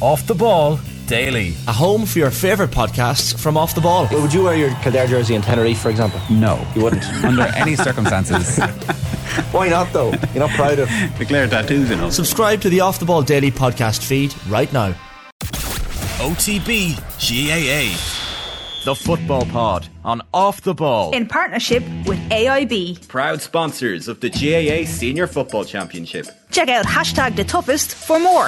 Off the Ball Daily. A home for your favourite podcasts from Off the Ball. Would you wear your Kildare jersey in Tenerife, for example? No. You wouldn't? Under any circumstances. Why not, though? You're not proud of... Declare tattoos, you know. Subscribe to the Off the Ball Daily podcast feed right now. OTB GAA. The Football Pod on Off the Ball. In partnership with AIB. Proud sponsors of the GAA Senior Football Championship. Check out #TheToughest for more.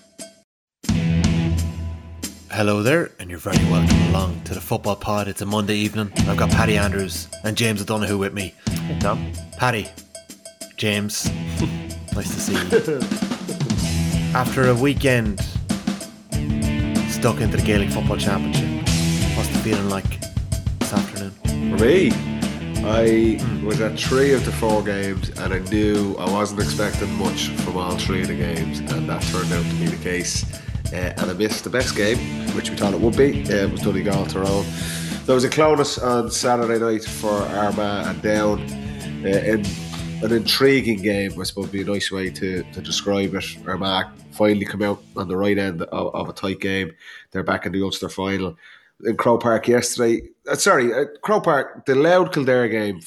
Hello there, and you're very welcome along to the Football Pod. It's a Monday evening. I've got Paddy Andrews and James O'Donoghue with me. Hey, Tom. Paddy, James, nice to see you. After a weekend stuck into the Gaelic Football Championship, what's the feeling like this afternoon? For me, I was at 3 of the 4 games, and I knew I wasn't expecting much from all 3 of the games, and that turned out to be the case. And I missed the best game, which we thought it would be. It was Donegal Tyrone. There was a Clonus on Saturday night for Armagh and Down. In an intriguing game, I suppose would be a nice way to describe it. Armagh finally come out on the right end of a tight game. They're back in the Ulster final. In Croke Park yesterday, Croke Park, the Louth Kildare game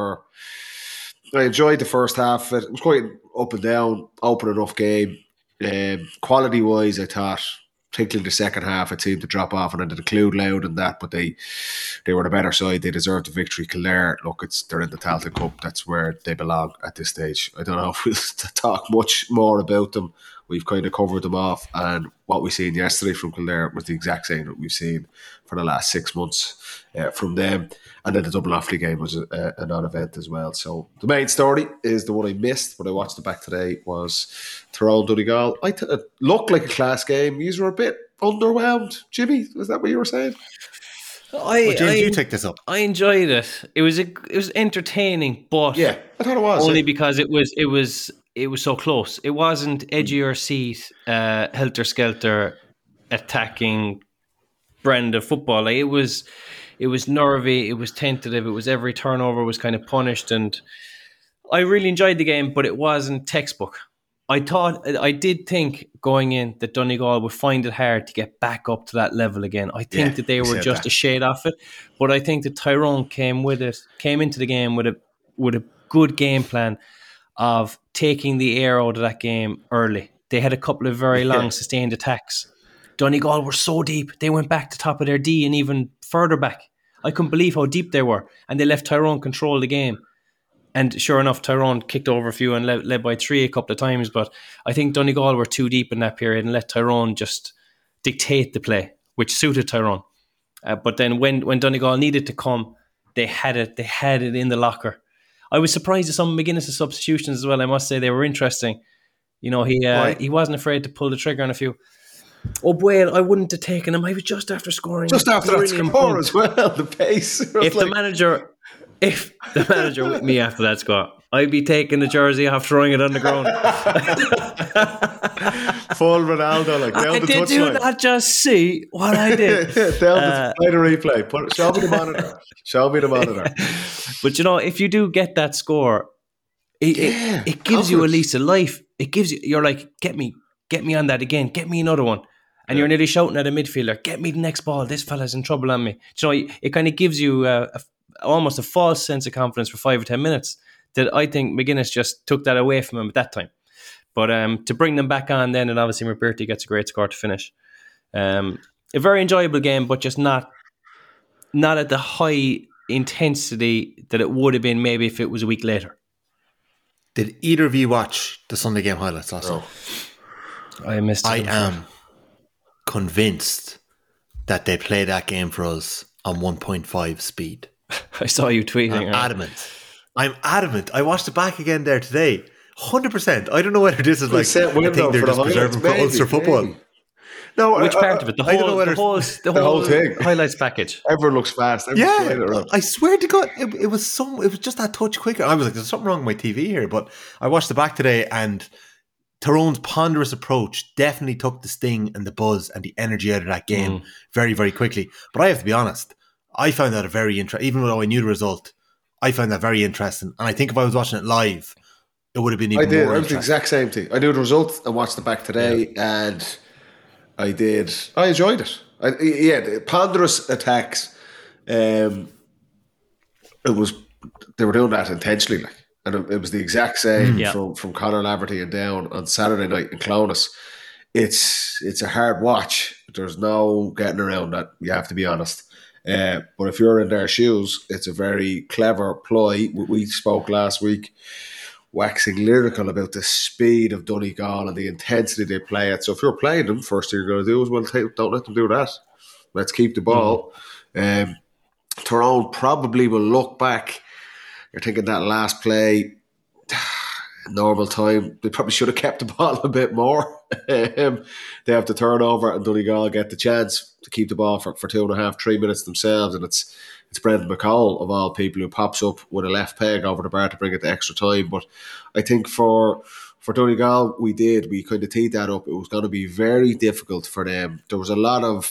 I enjoyed the first half. It was quite up and down, open enough game. Quality wise, I thought, particularly the second half, it seemed to drop off, and I did include Louth in that, but they were the better side. They deserved the victory. Kildare, look, they're in the Tailteann Cup. That's where they belong at this stage. I don't know if we'll talk much more about them. We've kind of covered them off, and what we seen yesterday from Kildare was the exact same that we've seen for the last 6 months from them. And then the Dublin Offaly game was a non-event as well. So the main story is the one I missed, but I watched it back today, was Tyrone Donegal. It looked like a class game. You were a bit underwhelmed. Jimmy, was that what you were saying? James, you take this up. I enjoyed it. It was entertaining, but yeah, I thought it was only because it was so close. It wasn't edge of your seat, helter skelter, attacking brand of football. Like, it was nervy, it was tentative, it was every turnover was kind of punished, and I really enjoyed the game, but it wasn't textbook. I did think going in that Donegal would find it hard to get back up to that level again. I think that they were just a shade off it, but I think that Tyrone came into the game with a good game plan of taking the air out of that game early. They had a couple of very long sustained attacks. Donegal were so deep, they went back to top of their D and even further back. I couldn't believe how deep they were, and they left Tyrone control the game. And sure enough, Tyrone kicked over a few and led by 3 a couple of times, but I think Donegal were too deep in that period and let Tyrone just dictate the play, which suited Tyrone. But then when Donegal needed to come, they had it in the locker. I was surprised at some of McGuinness' substitutions as well. I must say they were interesting. You know, he wasn't afraid to pull the trigger on a few. Oh, Boyle, I wouldn't have taken him. I was just after scoring. Just after that score as well, the pace. If the manager with me after that score, I'd be taking the jersey off, throwing it on the ground. Full Ronaldo, like down the touchline. Did you not just see what I did? Play the replay. Show me the monitor. But you know, if you do get that score, it gives you a lease of life. It gives you. You're like, get me on that again. Get me another one. And you're nearly shouting at a midfielder, get me the next ball. This fella's in trouble on me. So it kind of gives you almost a false sense of confidence for 5 or 10 minutes that I think McGuinness just took that away from him at that time. But to bring them back on then, and obviously McBirty gets a great score to finish. A very enjoyable game, but just not at the high intensity that it would have been maybe if it was a week later. Did either of you watch the Sunday game highlights last night? I missed it. I am convinced that they play that game for us on 1.5 speed. I saw you tweeting. I'm adamant. I watched it back again there today. 100%. I don't know whether this is like a thing they're just preserving for Ulster football. No, which part of it? The whole thing. Highlights package. Everyone looks fast. I swear to God, it was just that touch quicker. I was like, there's something wrong with my TV here. But I watched it back today, and Tyrone's ponderous approach definitely took the sting and the buzz and the energy out of that game very, very quickly. But I have to be honest, I found that a very interesting, even though I knew the result, I found that very interesting. And I think if I was watching it live, it would have been even more interesting. I did the exact same thing. I knew the result. I watched it back today, and I did. I enjoyed it. The ponderous attacks. It was they were doing that intentionally, like, and it was the exact same from Conor Laverty and down on Saturday night in Clones. It's a hard watch. There's no getting around that. You have to be honest. But if you're in their shoes, it's a very clever ploy. We spoke last week, waxing lyrical about the speed of Donegal and the intensity they play at. So if you're playing them, first thing you're going to do is, don't let them do that. Let's keep the ball. Tyrone probably will look back. You're thinking that last play, normal time, they probably should have kept the ball a bit more. They have the turnover and Donegal get the chance to keep the ball for 2.5, 3 minutes themselves, and it's Brendan McCall of all people who pops up with a left peg over the bar to bring it to extra time. But I think for Donegal, we kind of teed that up. It was going to be very difficult for them. There was a lot of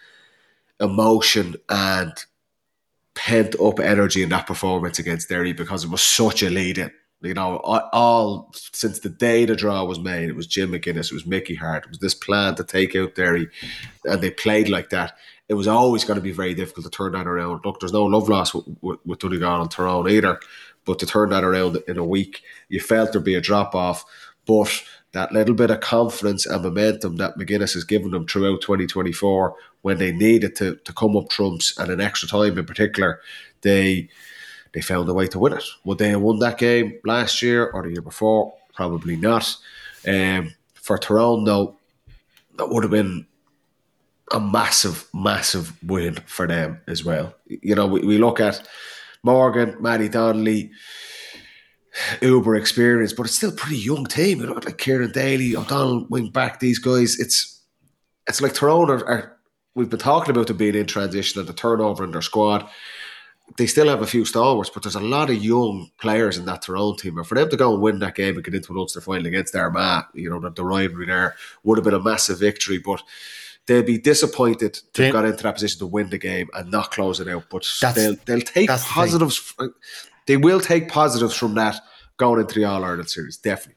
emotion and pent up energy in that performance against Derry because it was such a lead in. You know, all since the day the draw was made, it was Jim McGuinness, it was Mickey Hart, it was this plan to take out Derry, and they played like that. It was always going to be very difficult to turn that around. Look, there's no love loss with Donegal and Tyrone either, but to turn that around in a week, you felt there'd be a drop off, but that little bit of confidence and momentum that McGuinness has given them throughout 2024, when they needed to come up trumps and in extra time in particular, they found a way to win it. Would they have won that game last year or the year before? Probably not. For Tyrone, though, that would have been a massive, massive win for them as well. You know, we look at Morgan, Matty Donnelly, uber experience, but it's still a pretty young team. You know, like Kieran Daly, O'Donnell, wing back, these guys. It's like Tyrone are we've been talking about them being in transition and the turnover in their squad. They still have a few stalwarts, but there's a lot of young players in that Tyrone team. And for them to go and win that game and get into an Ulster final against Armagh, you know, the rivalry there would have been a massive victory. But they'll be disappointed to have got into that position to win the game and not close it out. But they'll take positives. They will take positives from that going into the All-Ireland series, definitely.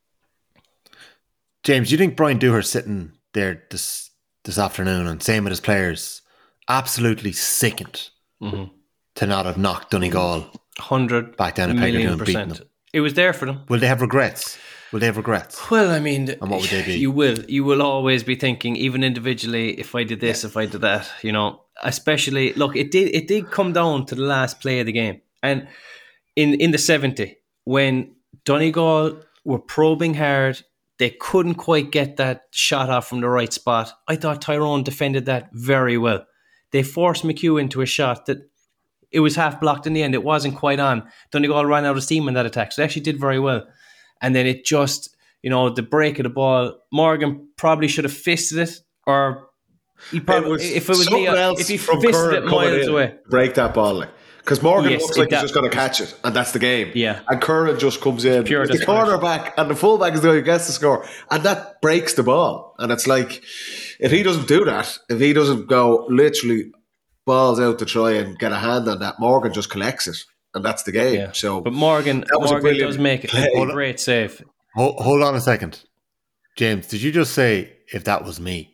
James, do you think Brian Dooher sitting there this afternoon and saying with his players, absolutely sickened to not have knocked Donegal 100 back down a peg and beaten them? It was there for them. Will they have regrets? Well, I mean, and what would they be? You will always be thinking, even individually, if I did this, if I did that, you know. Especially, look, it did come down to the last play of the game, and in the 70, when Donegal were probing hard, they couldn't quite get that shot off from the right spot. I thought Tyrone defended that very well. They forced McHugh into a shot that it was half blocked in the end. It wasn't quite on. Donegal ran out of steam in that attack, so they actually did very well. And then it just, you know, the break of the ball, Morgan probably should have fisted it, or he probably, if it was me, if he fisted it miles away. Break that ball, like. Because Morgan looks like he's just going to catch it, and that's the game. Yeah. And Curran just comes in. The cornerback and the fullback is the one who gets the score. And that breaks the ball. And it's like, if he doesn't do that, if he doesn't go literally balls out to try and get a hand on that, Morgan just collects it. And that's the game. Yeah. So, but Morgan does make a great save. Hold on a second. James, did you just say, if that was me?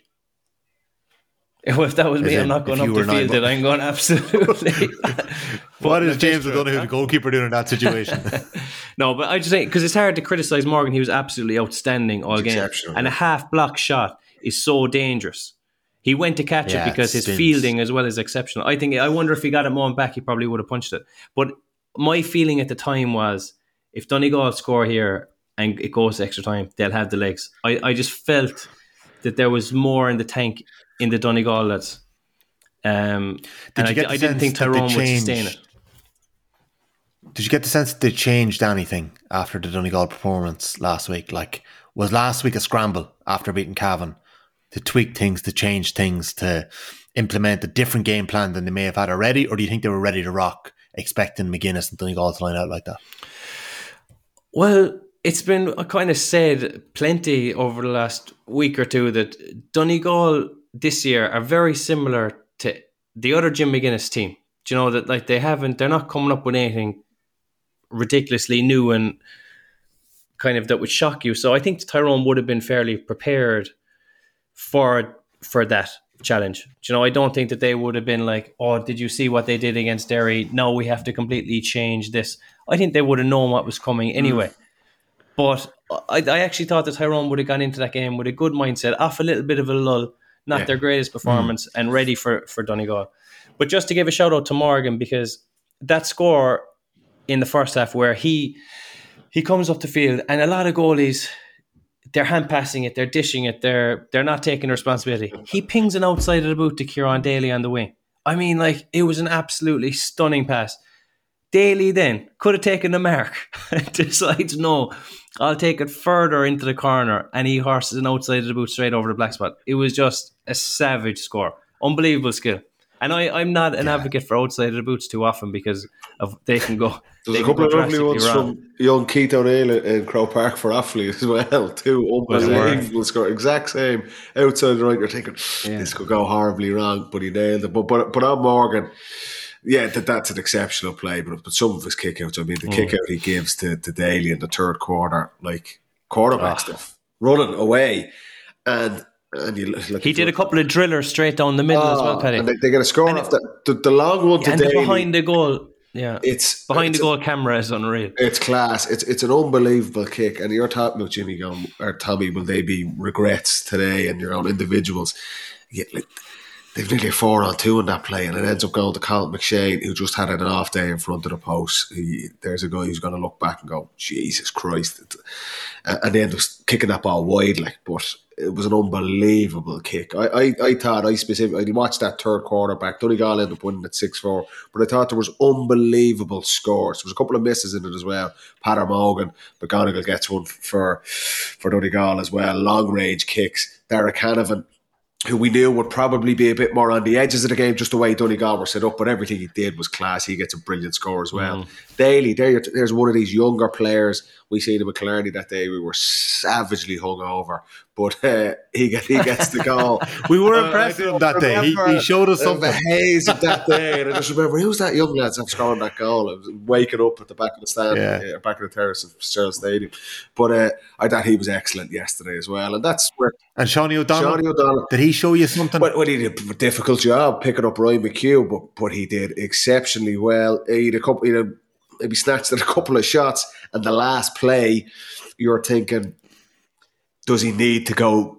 Well, if that was me, I'm not going up the field. I'm going absolutely. What is James O'Donoghue, the goalkeeper, doing in that situation? No, but I just think, because it's hard to criticise Morgan. He was absolutely outstanding all game. And a half-block shot is so dangerous. He went to catch it because his fielding as well is exceptional. I wonder if he got it moment back, he probably would have punched it. But my feeling at the time was, if Donegal score here and it goes to extra time, they'll have the legs. I just felt that there was more in the tank in the Donegal lads. I didn't think Tyrone would sustain it. Did you get the sense that they changed anything after the Donegal performance last week? Like, was last week a scramble after beating Cavan to tweak things, to change things, to implement a different game plan than they may have had already? Or do you think they were ready to rock, expecting McGuinness and Donegal to line out like that? Well, it's been kind of said plenty over the last week or two that Donegal this year are very similar to the other Jim McGuinness team. Do you know that, like, they're not coming up with anything ridiculously new and kind of that would shock you. So I think Tyrone would have been fairly prepared for for that challenge. Do you know, I don't think that they would have been like, oh, did you see what they did against Derry? No, we have to completely change this. I think they would have known what was coming anyway. But I actually thought that Tyrone would have gone into that game with a good mindset, off a little bit of a lull, not their greatest performance, and ready for Donegal. But just to give a shout out to Morgan, because that score in the first half where he comes up the field and a lot of goalies, they're hand passing it, they're dishing it, they're not taking responsibility. He pings an outside of the boot to Kieran Daly on the wing. I mean, like, it was an absolutely stunning pass. Daly then could have taken the mark and decides, no, I'll take it further into the corner, and he horses an outside of the boot straight over the black spot. It was just a savage score. Unbelievable skill. And I'm not an advocate for outside of the boots too often because they can go. There's a couple of lovely ones from young Keith O'Neill in Crow Park for Offaly as well, too. Unbelievable score. Exact same. Outside the right, you're thinking, this could go horribly wrong, but he nailed it. But on Morgan, that's an exceptional play, but some of his kickouts, I mean, the kickout he gives to Daly in the third quarter, like quarterback stuff, running away. And he did a couple of drillers straight down the middle as well, Paddy. And they get a score off the long one to Daly. Behind the goal. Yeah, it's behind the goal camera is unreal. It's class. It's an unbelievable kick. And you're talking about Jimmy going, or Tommy, will they be regrets today and your own individuals? Yeah, like, they've nearly a 4-on-2 in that play, and it ends up going to Colin McShane, who just had an off day in front of the post. There's a guy who's going to look back and go, Jesus Christ. And they end up kicking that ball wide, but it was an unbelievable kick. I watched that third quarter back. Donegal ended up winning at 6-4, but I thought there was unbelievable scores. There was a couple of misses in it as well. Patter Morgan, McGonigal gets one for Donegal as well. Long range kicks. Derek Canavan, who we knew would probably be a bit more on the edges of the game, just the way Donegal were set up, but everything he did was class. He gets a brilliant score as well. Daly, there's one of these younger players. We seen him at Killarney that day. We were savagely hungover, but he gets the goal. We were impressed with him that day. He showed us something. The haze of that day, and I just remember, who's that young lad that's scoring that goal? I was waking up at the back of the stand, back of the terrace of Fitzgerald Stadium. But I thought he was excellent yesterday as well, and that's where. And Shawnee O'Donnell, did he show you something? Well, he did a difficult job picking up Ryan McHugh, but he did exceptionally well. He maybe snatched at a couple of shots, and the last play, you're thinking, does he need to go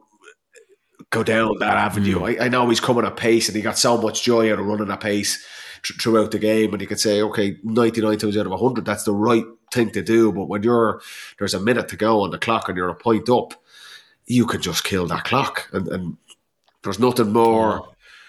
down that avenue? I know he's coming at pace, and he got so much joy out of running at pace throughout the game, and you could say, okay, 99 times out of 100, that's the right thing to do. But when there's a minute to go on the clock and you're a point up, you can just kill that clock, and there's nothing more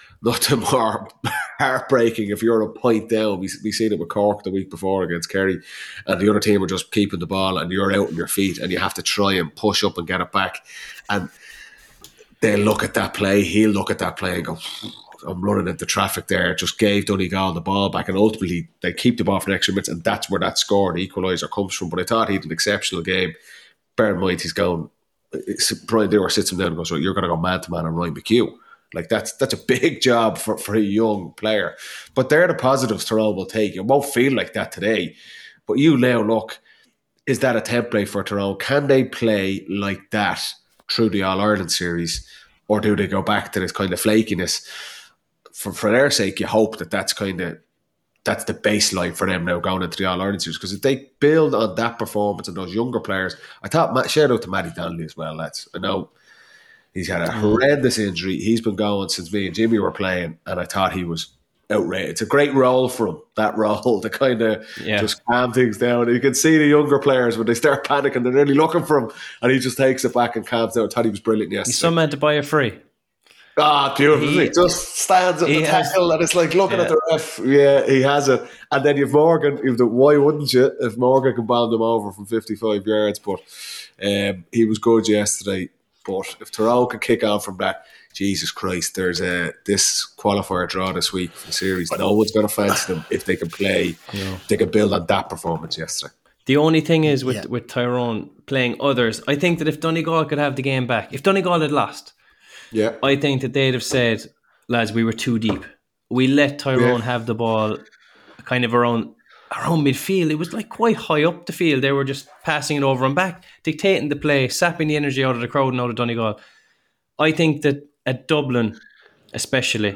heartbreaking if you're a point down. We seen it with Cork the week before against Kerry, and the other team are just keeping the ball, and you're out on your feet, and you have to try and push up and get it back. And they'll look at that play, he'll look at that play and go, I'm running into traffic there. Just gave Donegal the ball back, and ultimately they keep the ball for the extra minutes, and that's where that score, the equaliser, comes from. But I thought he had an exceptional game. Bear in mind, Brian Dewar sits him down and goes, right, you're going to go man-to-man on Ryan McHugh. Like, that's a big job for a young player. But they're the positives Tyrone will take. It won't feel like that today. But you now look, is that a template for Tyrone? Can they play like that through the All-Ireland series? Or do they go back to this kind of flakiness? For their sake, you hope that's the baseline for them now going into the All-Ireland series. Because if they build on that performance and those younger players, I thought, shout out to Matty Donnelly as well, lads. I know he's had a horrendous injury. He's been going since me and Jimmy were playing, and I thought he was outrageous. It's a great role for him, that role, to kind of just calm things down. You can see the younger players, when they start panicking, they're really looking for him, and he just takes it back and calms down. I thought he was brilliant yesterday. He's some man to buy a free. Beautiful. He just stands at the tackle, and it's like looking at the ref. Yeah, he has it. And then you've Morgan. Why wouldn't you? If Morgan can bomb them over from 55 yards. But he was good yesterday. But if Tyrone can kick on from that, Jesus Christ, there's this qualifier draw this week for the series. No one's going to fancy them if they can play. They can build on that performance yesterday. The only thing is with Tyrone playing others, I think that if Donegal could have the game back, if Donegal had lost, I think that they'd have said, lads, we were too deep. We let Tyrone have the ball kind of around midfield. It was like quite high up the field. They were just passing it over and back, dictating the play, sapping the energy out of the crowd and out of Donegal. I think that at Dublin, especially,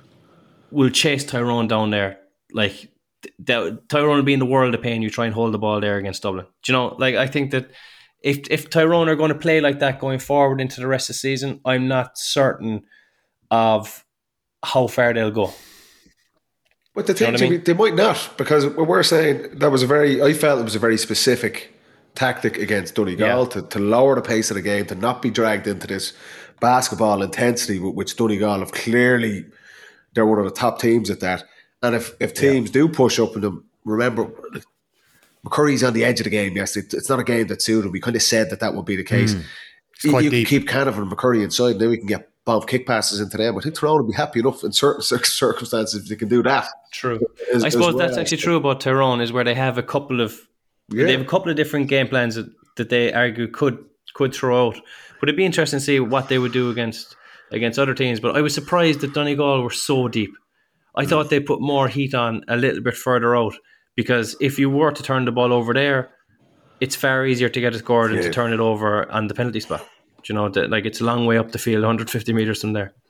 will chase Tyrone down there. Like, Tyrone will be in the world of pain. You try and hold the ball there against Dublin. Do you know? Like, I think that if Tyrone are going to play like that going forward into the rest of the season, I'm not certain of how far they'll go. But the thing, Jimmy, they might not, because what we're saying, I felt it was a very specific tactic against Donegal to lower the pace of the game, to not be dragged into this basketball intensity, which Donegal have clearly, they're one of the top teams at that. And if teams do push up on them, remember, McCurry's on the edge of the game. Yes, it's not a game that suited. We kind of said that would be the case. You can keep Canavan and McCurry inside, and then we can get bomb kick passes into them. I think Tyrone will be happy enough in certain circumstances if they can do that. True. I suppose that's actually true about Tyrone, is where they have a couple of different game plans that they argue could throw out. But it'd be interesting to see what they would do against other teams. But I was surprised that Donegal were so deep. I thought they put more heat on a little bit further out, because if you were to turn the ball over there, it's far easier to get a score than to turn it over on the penalty spot. You know, like, it's a long way up the field, 150 metres from there.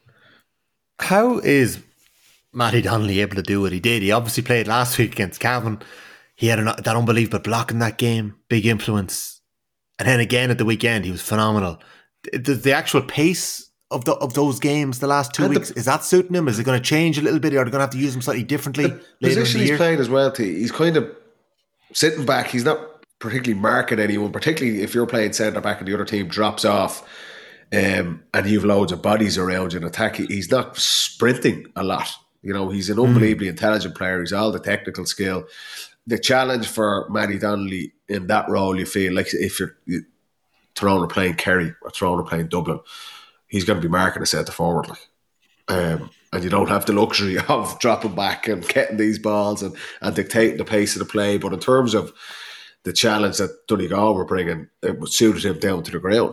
How is Matty Donnelly able to do what he did? He obviously played last week against Cavan. He had that unbelievable block in that game, big influence. And then again at the weekend, he was phenomenal. The actual pace of those games the last 2 weeks, is that suiting him? Is it going to change a little bit? Or are they going to have to use him slightly differently later in the year? The position he's playing as well, he's kind of sitting back. He's not particularly marking anyone, particularly if you're playing centre back and the other team drops off and you've loads of bodies around you in attack. He's not sprinting a lot. You know, he's an unbelievably intelligent player. He's all the technical skill. The challenge for Matty Donnelly in that role, you feel like if Tyrone are playing Kerry or Tyrone are playing Dublin, he's going to be marking a centre forward. And you don't have the luxury of dropping back and getting these balls and dictating the pace of the play. But in terms of the challenge that Donegal were bringing, it suited him down to the ground.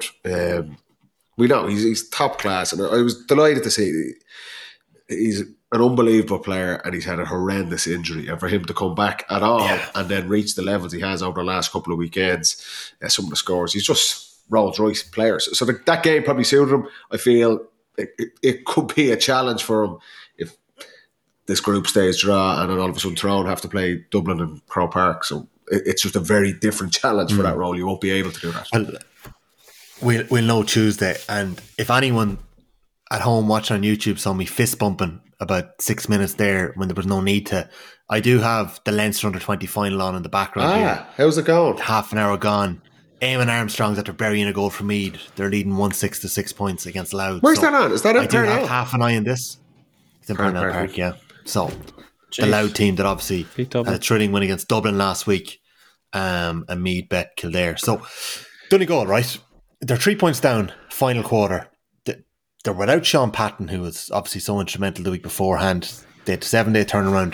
We know he's top class, and I was delighted to see he's an unbelievable player, and he's had a horrendous injury. And for him to come back at all and then reach the levels he has over the last couple of weekends, some of the scores, he's just Rolls-Royce players. So that game probably suited him. I feel it could be a challenge for him if this group stays dry, and then all of a sudden Tyrone have to play Dublin and Croke Park. So it's just a very different challenge for that role. You won't be able to do that. We'll know Tuesday. And if anyone at home watching on YouTube saw me fist bumping about 6 minutes there when there was no need to, I do have the Leinster Under-20 final on in the background here. How's it going? Half an hour gone. Eamon Armstrong's after burying a goal from Meath. They're leading 1-6 to 6 points against Louth. Where's that on? Is that in I do have half an eye on this. It's in Parnell Park, yeah. So the Louth team that obviously had a thrilling win against Dublin last week, and Meath bet Kildare. So Donegal, right? They're 3 points down, final quarter. They're without Sean Patton, who was obviously so instrumental the week beforehand. They had a 7-day turnaround.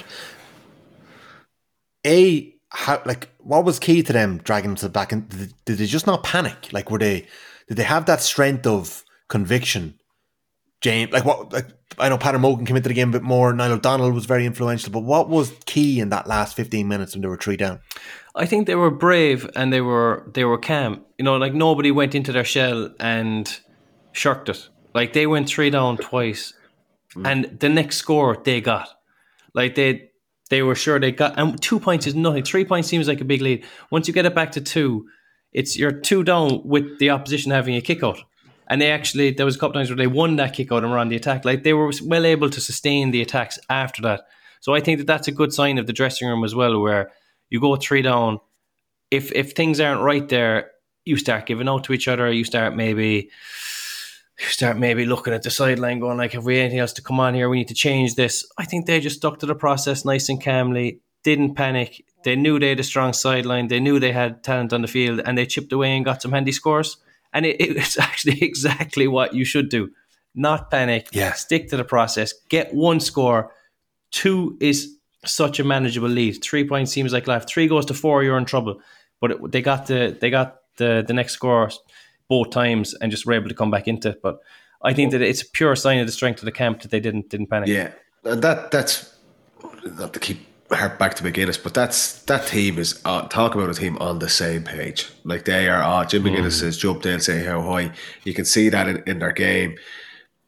What was key to them dragging themselves back? And did they just not panic? Like, did they have that strength of conviction? James, I know Paddy Mogan came into the game a bit more. Niall O'Donnell was very influential, but what was key in that last 15 minutes when they were 3 down? I think they were brave and they were calm. You know, like, nobody went into their shell and shirked it. Like, they went 3 down twice, and the next score they got. Like, they were sure they got, and 2 points is nothing. 3 points seems like a big lead. Once you get it back to 2, you're 2 down with the opposition having a kick out. And there was a couple times where they won that kick out and were on the attack. Like, they were well able to sustain the attacks after that. So I think that that's a good sign of the dressing room as well, where you go 3 down. If things aren't right there, you start giving out to each other. You start maybe looking at the sideline going, like, have we anything else to come on here? We need to change this. I think they just stuck to the process nice and calmly, didn't panic. They knew they had a strong sideline. They knew they had talent on the field, and they chipped away and got some handy scores. And it's actually exactly what you should do. Not panic. Yeah. Stick to the process. Get 1 score. 2 is such a manageable lead. 3 points seems like life. 3 goes to 4, you're in trouble. But they got the next score both times and just were able to come back into it. But I think that it's a pure sign of the strength of the camp that they didn't panic. Yeah, and that's not to keep harp back to McGuinness, but that team is talk about a team on the same page. Like, they are. Jim McGuinness says jump there and say how high. You can see that in their game.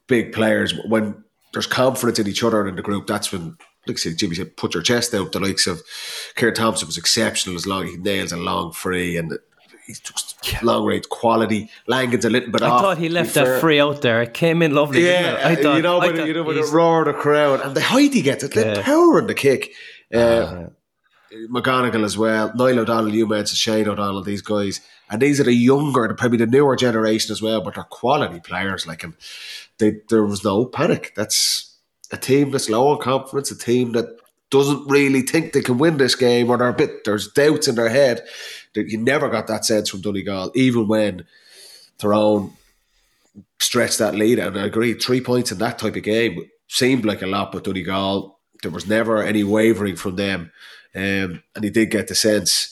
big players, when there's confidence in each other and in the group, that's when, like I said, Jimmy said, put your chest out. The likes of Kieran Thompson was exceptional as long as he nails a long free and he's just long range quality. Langan's a little bit off. I thought he left that free out there. It came in lovely. Yeah, didn't it? you know when it roared the crowd and the height he gets, it's like power in the kick. McGonigal as well, Niall O'Donnell, you mentioned Shane O'Donnell, these guys, and these are the younger, probably the newer generation as well, but they're quality players. Like, and there was no panic. That's a team that's low on confidence, a team that doesn't really think they can win this game, or there's doubts in their head. You never got that sense from Donegal, even when Tyrone stretched that lead. And I agree, 3 points in that type of game seemed like a lot, but Donegal, there was never any wavering from them. And he did get the sense,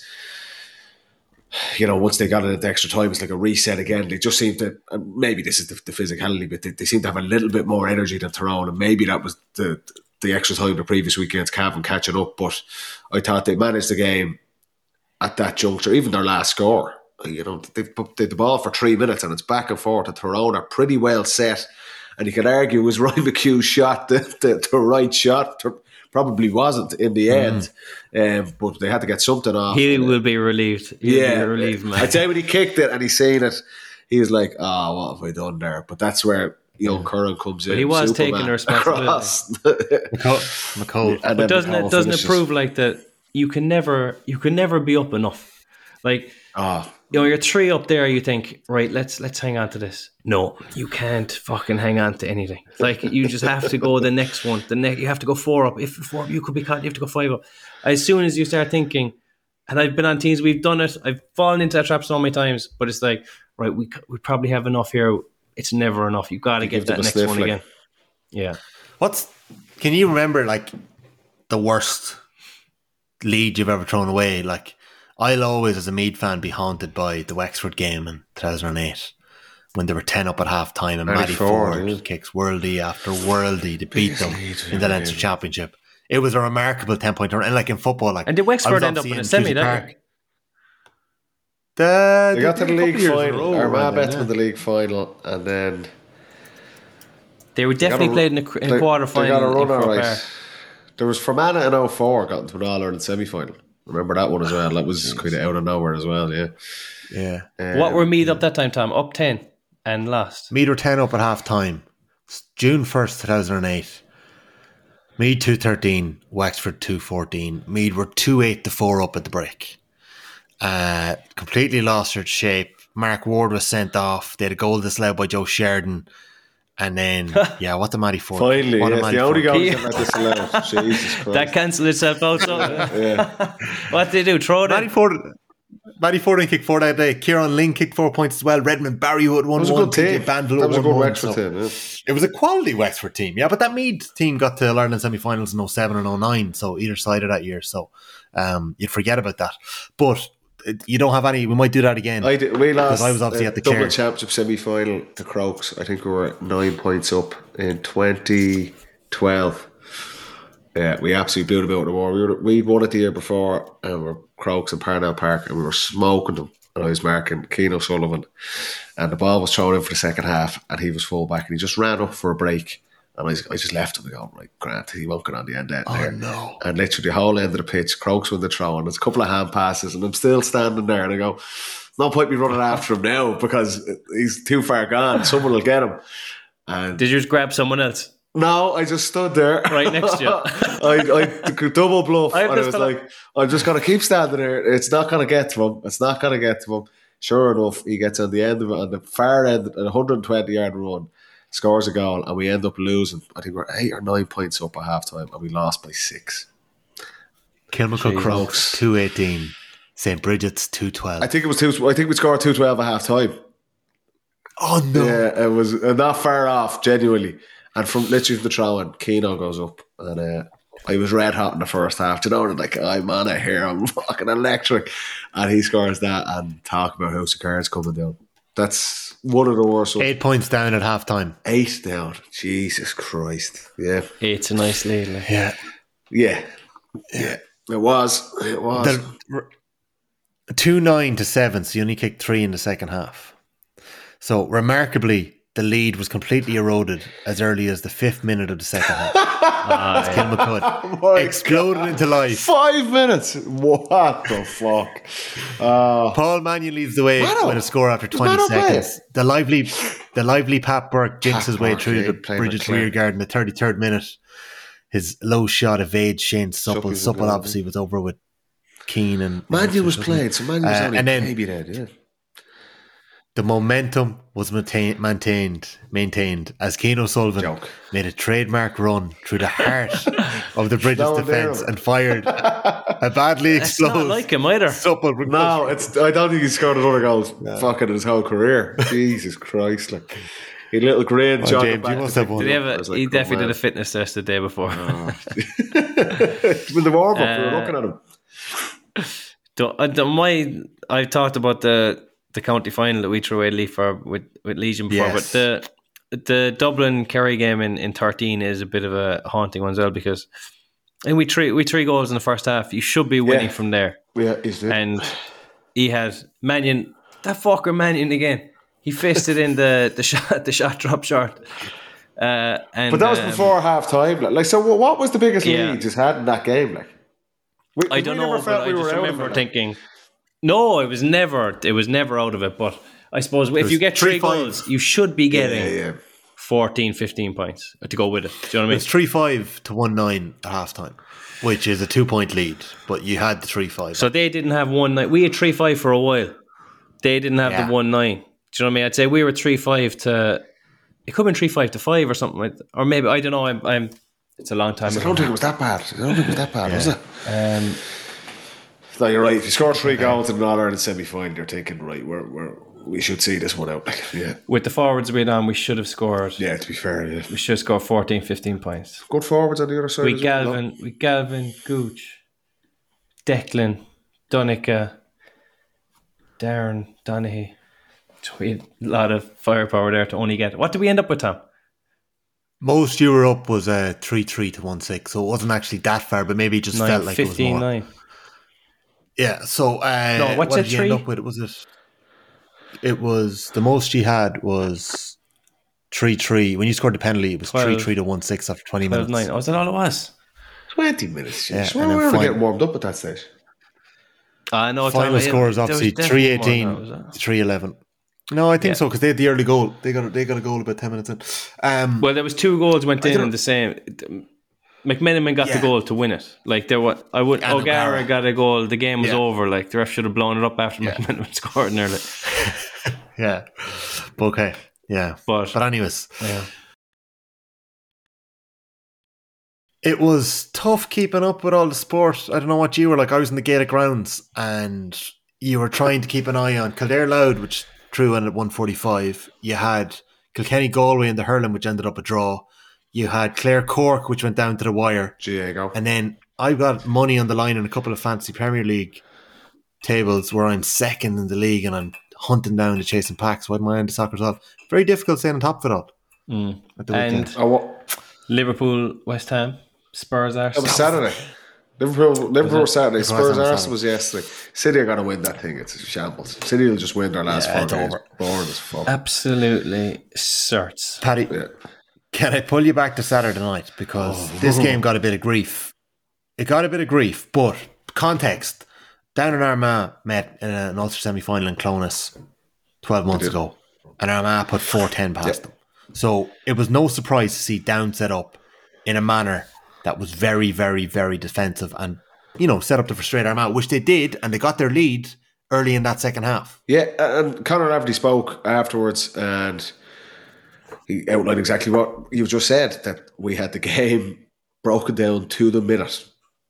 once they got it into extra time, it's like a reset again. They just seemed to, and maybe this is the physicality, but they seem to have a little bit more energy than Tyrone, and maybe that was the extra time the previous week against Cavan catching up. But I thought they managed the game at that juncture, even their last score. They put the ball for 3 minutes and it's back and forth, and Tyrone are pretty well set. And you could argue it was Ryan McHugh's shot the right shot. Probably wasn't in the end, but they had to get something off. He will be relieved. He'll be relieved, man. I'd say when he kicked it and he seen it, he was like, what have I done there? But that's where young Curran comes in. But he was taking the responsibility. McCall. But doesn't it prove like that you can never be up enough? Like, you're 3 up there, you think, right, let's hang on to this. No, you can't fucking hang on to anything. Like, you just have to go the next one. You have to go 4 up. If 4 up, you could be caught, you have to go 5 up. As soon as you start thinking, and I've been on teams, we've done it, I've fallen into that trap so many times, but it's like, right, we probably have enough here. It's never enough. You've got to get that next one again. Yeah. Can you remember, like, the worst lead you've ever thrown away? Like, I'll always, as a Meath fan, be haunted by the Wexford game in 2008 when they were 10 up at half time and Matty Ford kicks worldie after worldie to beat them in the Leinster Championship. It was a remarkable 10-point turn. And like in football, like, and did Wexford end up in a semi? They got to the league final. Armagh bet in the league final, and then they were definitely played in a quarter final. They got a run, all right. There was Fermanagh in 04 got into an All-Ireland semi-final. Remember that one as well? That was kind of out of nowhere as well, yeah. What were Meath up that time, Tom? Up 10 and lost. Meath were 10 up at half time. June 1st, 2008. Meath 2-13, Wexford 2-14. Meath were 2-8 to 4 up at the break. Completely lost their shape. Mark Ward was sent off. They had a goal disallowed by Joe Sheridan. And then, what the Matty Ford? Finally, the only goal that disallowed. Jesus Christ. That cancelled itself out. What did they do? Throw it in? Matty Ford kicked 4 that day. Kieran Ling kicked 4 points as well. Redmond Barrywood won 1. That was a good team. That was a good Wexford team. It was a quality Wexford team, but that Meath team got to Ireland semi-finals in 07 and 09, so either side of that year. So you'd forget about that. But you don't have any. We might do that again. We lost. Because I was obviously at the Dublin Championship semi-final to Crokes. I think we were 9 points up in 2012. Yeah, we absolutely blew them out of the war. We'd won it the year before, and we were Crokes in Parnell Park, and we were smoking them. And I was marking Keane O'Sullivan, and the ball was thrown in for the second half, and he was full back, and he just ran up for a break. And I just left him. I go, right, Grant, he won't get on the end there. No. And literally the whole end of the pitch, Crokes won the throw, and there's a couple of hand passes, and I'm still standing there, and I go, no point me running after him now because he's too far gone. Someone will get him. And did you just grab someone else? No, I just stood there right next to you. I double bluff, and I was like, I'm just going to keep standing there. It's not going to get to him. It's not going to get to him. Sure enough, he gets on the end of it, on the far end, at a 120-yard run, scores a goal, and we end up losing. I think we're 8 or 9 points up at half time, and we lost by 6. Kilmacud Crokes 2-18, St. Bridget's 2-12. I think it was 2. I think we scored 2-12 at half time. Oh no! Yeah, it was not far off, genuinely. And from literally from the throw, and Keno goes up, and I was red hot in the first half. You know, like, I'm on it here, I'm fucking electric, and he scores that, and talk about House of Cards coming down. That's one of the worst ones. 8 points down at half time. 8 down. Jesus Christ. Yeah. 8's a nice lead. Like. Yeah. It was. 2-9 to 7, so you only kicked 3 in the second half. So remarkably, the lead was completely eroded as early as the 5th minute of the second half. As Kilmacud exploded into life. 5 minutes. What the fuck? Paul Mannion leads the way with a score after 20 seconds. The lively Pat Burke jinks his way through the Bridget's rear guard in the 33rd minute. His low shot evades Shane Supple. Supple obviously was over with Keane and Mannion was playing, so Mannion was only maybe dead. Yeah. The momentum was maintained as Keane O'Sullivan made a trademark run through the heart of the Bridges defence and fired a badly explosive. Not like him either. No, I don't think he scored another goal fucking in his whole career. Jesus Christ! Like he had a little grin. James, you must have one. He definitely did a fitness test the day before. With the warm up, we were looking at him. I talked about the county final that we threw away Leaf for with Legion before, but the Dublin Kerry game in 13 is a bit of a haunting one as well, because and we three goals in the first half. You should be winning from there. Yeah, he's and he had Mannion, that fucker Mannion again. He fisted in the shot drop short. But that was before half time. Like, so what was the biggest lead he's had in that game? Like, I don't know, but I just remember thinking. No, it was never out of it. But I suppose if you get 3 goals, you should be getting 14, 15 points to go with it. Do you know what I mean? It's 3-5 to 1-9 at halftime, which is a 2-point lead. But you had the 3-5. So they didn't have 1-9. We had 3-5 for a while. They didn't have the 1-9. Do you know what I mean? I'd say we were 3-5 to. It could have been 3-5 to 5 or something like that. Or maybe I don't know. I'm. It's a long time ago. I don't think it was that bad. Was it? No, you're right. If you score 3 goals in an All-Ireland semi-final, you're thinking, right, we should see this one out. Yeah. With the forwards we had on, we should have scored. Yeah, to be fair, yeah. We should have scored 14, 15 points. Good forwards on the other side. We Galvin, Gooch, Declan, Donica, Darren, Donaghy. We had a lot of firepower there to only get. What did we end up with, Tom? Most you were up was 3-3 to 1-6, so it wasn't actually that far, but maybe it just felt like 15, it was more. 9. Yeah, so what did you end up with? It was the most you had was 3-3. When you scored the penalty, it was 3-3 to 1-6 after 20 minutes. 9. Oh, was that all it was? 20 minutes. Yeah, we were getting warmed up at that stage. No, final score is obviously 3-18 to 3-11. No, I think so, because they had the early goal. They got a goal about 10 minutes in. Well, there was 2 goals went in the same. McMenamin got the goal to win it. Like O'Gara got a goal. The game was over. Like the ref should have blown it up after McMenamin scored nearly. Yeah. Okay. Yeah. But anyways. Yeah. It was tough keeping up with all the sport. I don't know what you were like. I was in the Gaelic grounds and you were trying to keep an eye on Kildare Loud, which drew in at 1:45. You had Kilkenny Galway in the hurling, which ended up a draw. You had Clare Cork, which went down to the wire. Diego. And then I've got money on the line in a couple of fantasy Premier League tables where I'm second in the league and I'm hunting down the chasing packs. Why am I on the soccer off? Very difficult staying on top of it all. At the weekend. Liverpool, West Ham, Spurs, Arsenal. That was Saturday. Liverpool Saturday. Spurs Arsenal was yesterday. City are going to win that thing. It's a shambles. City will just win their last 4 games. Boring as fuck. Absolutely certs. Paddy. Yeah. Can I pull you back to Saturday night? Because this game got a bit of grief. It got a bit of grief, but context. Down in Armagh met in an Ulster semi-final in Clonus 12 months ago. And Armagh put 4-10 past them. So it was no surprise to see Down set up in a manner that was very, very, very defensive and, set up to frustrate Armagh, which they did, and they got their lead early in that second half. Yeah, and Conor Rafferty spoke afterwards and he outlined exactly what you just said, that we had the game broken down to the minute.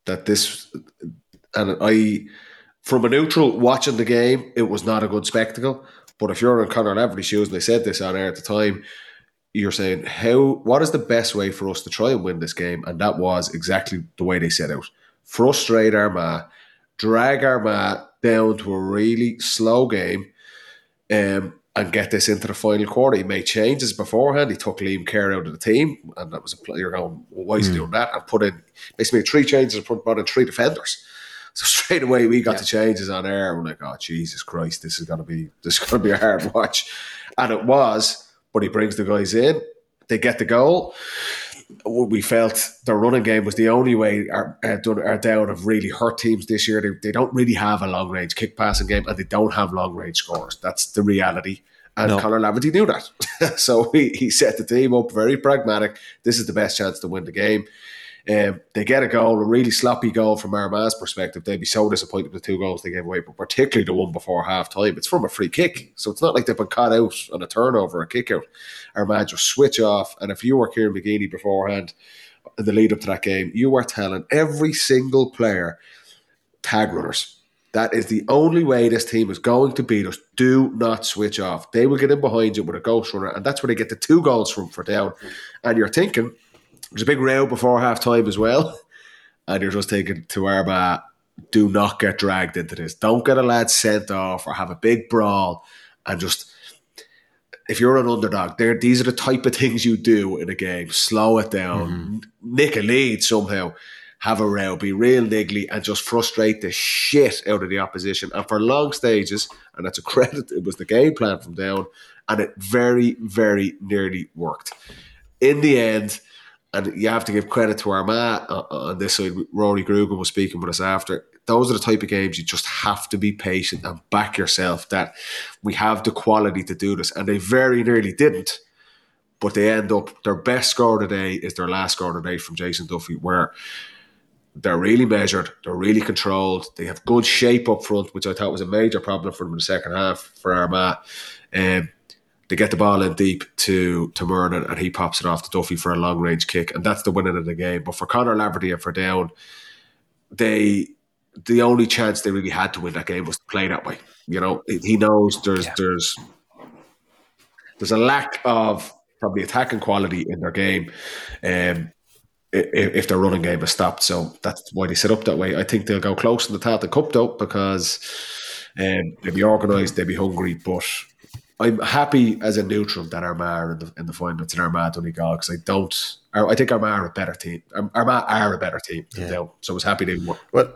From a neutral watching the game, it was not a good spectacle. But if you're in Conor Rafferty's shoes, and they said this on air at the time, you're saying, what is the best way for us to try and win this game? And that was exactly the way they set out. Frustrate Armagh, drag Armagh down to a really slow game, and get this into the final quarter. He made changes beforehand. He took Liam Kerr out of the team, and that was a player going, why is he doing that? And put in basically 3 changes and brought in 3 defenders. So straight away we got the changes on air. We're like, oh Jesus Christ, this is gonna be a hard watch. And it was, but he brings the guys in. They get the goal. We felt their running game was the only way our Down have really hurt teams this year. They don't really have a long-range kick passing game, and they don't have long-range scorers. That's the reality. And Conor Laverty knew that. So he set the team up very pragmatic. This is the best chance to win the game. They get a goal, a really sloppy goal from Armagh's perspective. They'd be so disappointed with the 2 goals they gave away, but particularly the one before half-time. It's from a free kick, so it's not like they've been caught out on a turnover, a kick-out. Armagh just switch off, and if you were Kieran McGeeney beforehand, in the lead-up to that game, you were telling every single player, tag runners. That is the only way this team is going to beat us. Do not switch off. They will get in behind you with a ghost runner, and that's where they get the 2 goals from for Down. And you're thinking, there's a big row before half-time as well, and you're just thinking to Armagh, do not get dragged into this. Don't get a lad sent off or have a big brawl, and just, if you're an underdog, these are the type of things you do in a game. Slow it down, nick a lead somehow, have a row, be real niggly, and just frustrate the shit out of the opposition. And for long stages, and that's a credit, it was the game plan from Down, and it very, very nearly worked. In the end, and you have to give credit to Armagh on this side. Rory Grugan was speaking with us after. Those are the type of games you just have to be patient and back yourself that we have the quality to do this. And they very nearly didn't, but they end up, their best score today is their last score today from Jason Duffy, where they're really measured, they're really controlled, they have good shape up front, which I thought was a major problem for them in the second half for Armagh. They get the ball in deep to Murnan, and he pops it off to Duffy for a long-range kick, and that's the winning of the game. But for Conor Laverty and for Down, the only chance they really had to win that game was to play that way. You know, he knows there's a lack of probably attacking quality in their game if their running game is stopped. So that's why they set up that way. I think they'll go close in the Tailteann Cup though, because they'll be organised, they'll be hungry, but I'm happy as a neutral that Armagh in the final. It's an Armagh Donegal, because I think Armagh are a better team. Armagh are a better team than Down, so I was happy they won. Well,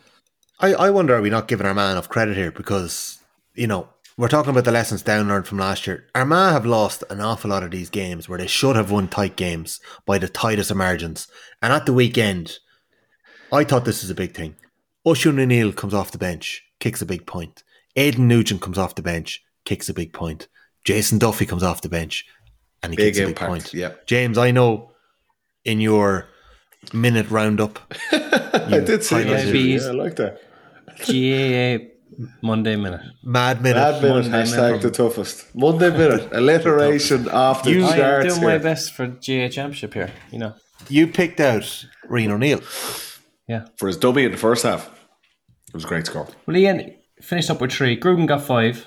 I wonder, are we not giving Armagh enough credit here? Because, you know, we're talking about the lessons Down learned from last year. Armagh have lost an awful lot of these games where they should have won tight games by the tightest of margins. And at the weekend, I thought this was a big thing. Oisín O'Neill comes off the bench, kicks a big point. Aidan Nugent comes off the bench, kicks a big point. Jason Duffy comes off the bench and he kicks a big point. Yeah. James, I know in your minute roundup, I did see that. Yeah, I like that. GAA Monday Minute. Mad Minute. Mad Minute, hashtag the toughest. Monday Minute, alliteration after the starts. I'm doing my best for GAA Championship here, you know. You picked out Rian O'Neill. Yeah. For his dummy in the first half. It was a great score. Well, Ian finished up with 3. Grugan got 5.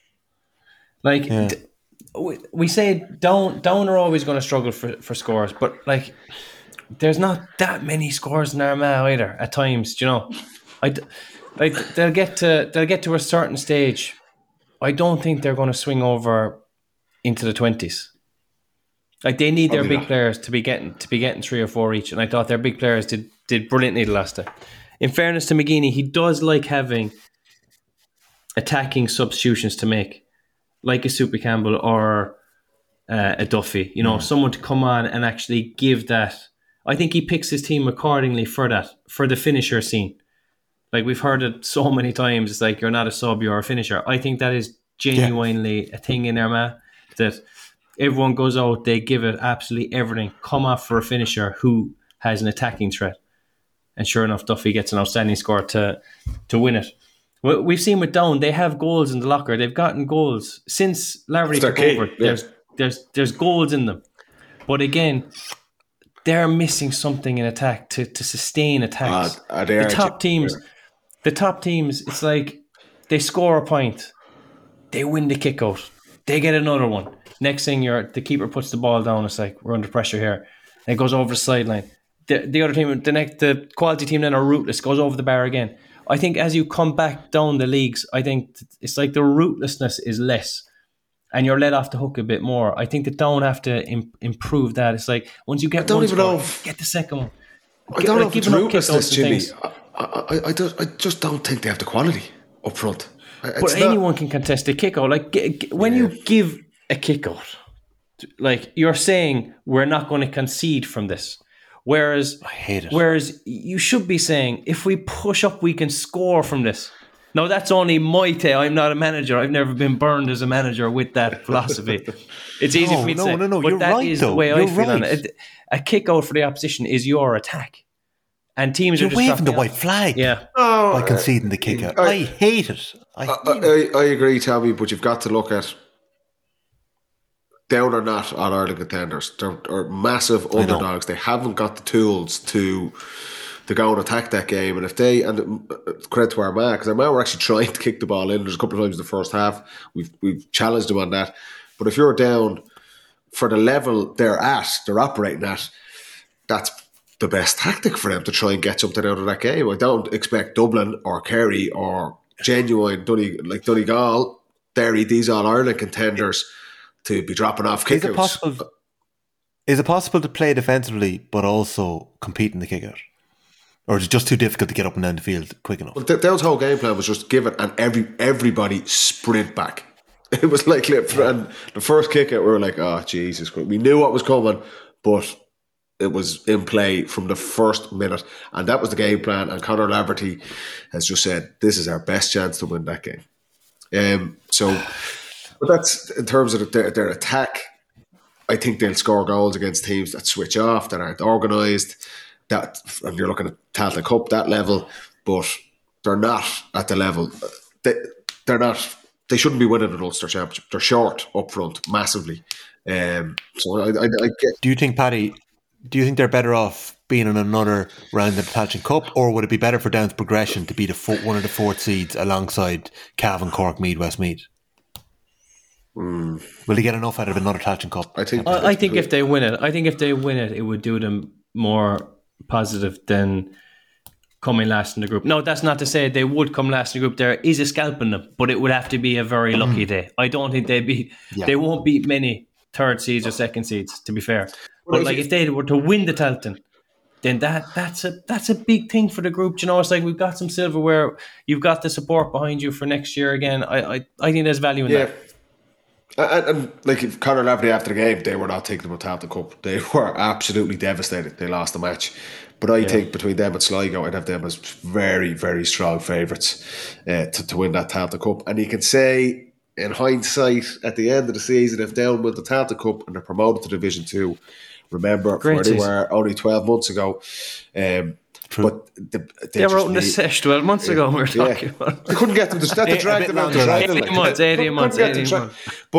Like, we say Down are always going to struggle for scores, but like, there's not that many scores in Armagh either at times. Do you know? They'll get to a certain stage. I don't think they're going to swing over into the 20s. Like, they need their big players to be getting 3 or 4 each, and I thought their big players did brilliantly the last time. In fairness to McGeeney, he does like having attacking substitutions to make, like a Soupy Campbell or a Duffy. You know, someone to come on and actually give that. I think he picks his team accordingly for that, for the finisher scene. Like, we've heard it so many times, it's like, you're not a sub, you're a finisher. I think that is genuinely a thing in Armagh, that everyone goes out, they give it absolutely everything, come off for a finisher who has an attacking threat. And sure enough, Duffy gets an outstanding score to win it. Well, we've seen with Down, they have goals in the locker. They've gotten goals since Laverty took over. There's goals in them. But again, they're missing something in attack to sustain attacks. The top teams, it's like they score a point, they win the kick out, they get another one. Next thing, the keeper puts the ball down. It's like, we're under pressure here. And it goes over the sideline. The other team, the quality team then are rootless, goes over the bar again. I think as you come back down the leagues, I think it's like the rootlessness is less and you're let off the hook a bit more. I think the Down have to improve that. It's like, once you get one score, get the second one. I don't know if it's rootlessness, Jimmy. I just don't think they have the quality up front. But anyone can contest a kick out. Like, when you give a kick out, Like, you're saying we're not going to concede from this. Whereas I hate it. Whereas you should be saying, if we push up, we can score from this. No, that's only my take. I'm not a manager. I've never been burned as a manager with that philosophy. It's easy for me to say. No, but you're that right, is though. the way I You're feel on right. it. A kick out for the opposition is your attack. And teams You're are just waving the dropping white off. flag Yeah. by conceding the kick out. I hate it. I agree, Tommy, but you've got to look at down or not on Ireland contenders. They're massive underdogs. They haven't got the tools to go and attack that game. And if they, and credit to Armagh, because Armagh were actually trying to kick the ball in. There's a couple of times in the first half. We've challenged them on that. But if you're down for the level they're operating at, that's the best tactic for them to try and get something out of that game. I don't expect Dublin or Kerry or genuine Donegal, Derry, these All-Ireland contenders to be dropping off kickouts. Is it possible to play defensively but also compete in the kick-out? Or is it just too difficult to get up and down the field quick enough? Well, Dale's whole game plan was just give it and everybody sprint back. It was like, and the first kick-out, we were like, oh, Jesus Christ. We knew what was coming, but it was in play from the first minute. And that was the game plan. And Conor Laverty has just said, this is our best chance to win that game. But that's in terms of their attack. I think they'll score goals against teams that switch off, that aren't organised. That, and you're looking at Tailteann Cup, that level, but they're not at the level. They're not. They shouldn't be winning an Ulster Championship. They're short up front massively. So I get. Do you think, Paddy? Do you think they're better off being in another round of the Tailteann Cup, or would it be better for Down's progression to be one of the fourth seeds alongside Cavan, Cork, Meath, Westmeath? Will they get enough out of another Tailteann Cup? I think if they win it, it would do them more positive than coming last in the group. No, that's not to say they would come last in the group. There is a scalp in them, but it would have to be a very lucky day. I don't think they won't beat many third seeds or second seeds, to be fair. But like, if they were to win the Tailteann, then that's a big thing for the group. You know, it's like, we've got some silverware, you've got the support behind you for next year again. I think there's value in that. And like, if Conor Laverty after the game, they were not taking them a Tailteann Cup. They were absolutely devastated. They lost the match. But I think between them and Sligo, I'd have them as very, very strong favourites to win that Tailteann Cup. And you can say, in hindsight, at the end of the season, if Down win the Tailteann Cup and they're promoted to Division 2, remember where they were only 12 months ago. But they were out in the sesh 12 months ago. We were talking about. They couldn't get them to drag them out. 18 months. But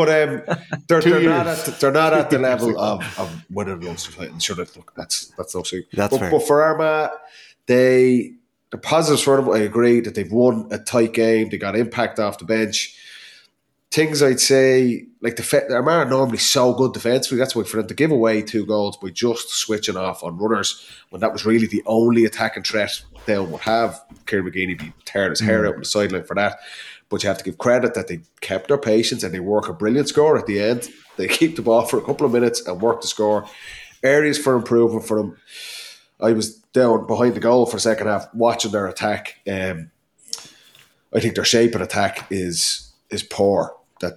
they're not at the level of winning an Ulster title. Sure, look, that's no secret. But for Armagh, the positives for them, I agree that they've won a tight game. They got impact off the bench. Things I'd say, like Armagh are normally so good defensively. That's why for them to give away 2 goals by just switching off on runners, when that was really the only attacking threat they would have. Kieran McGeeney be tearing his hair out on the sideline for that. But you have to give credit that they kept their patience and they work a brilliant score at the end. They keep the ball for a couple of minutes and work the score. Areas for improvement for them. I was down behind the goal for the second half watching their attack. I think their shape of attack is poor. That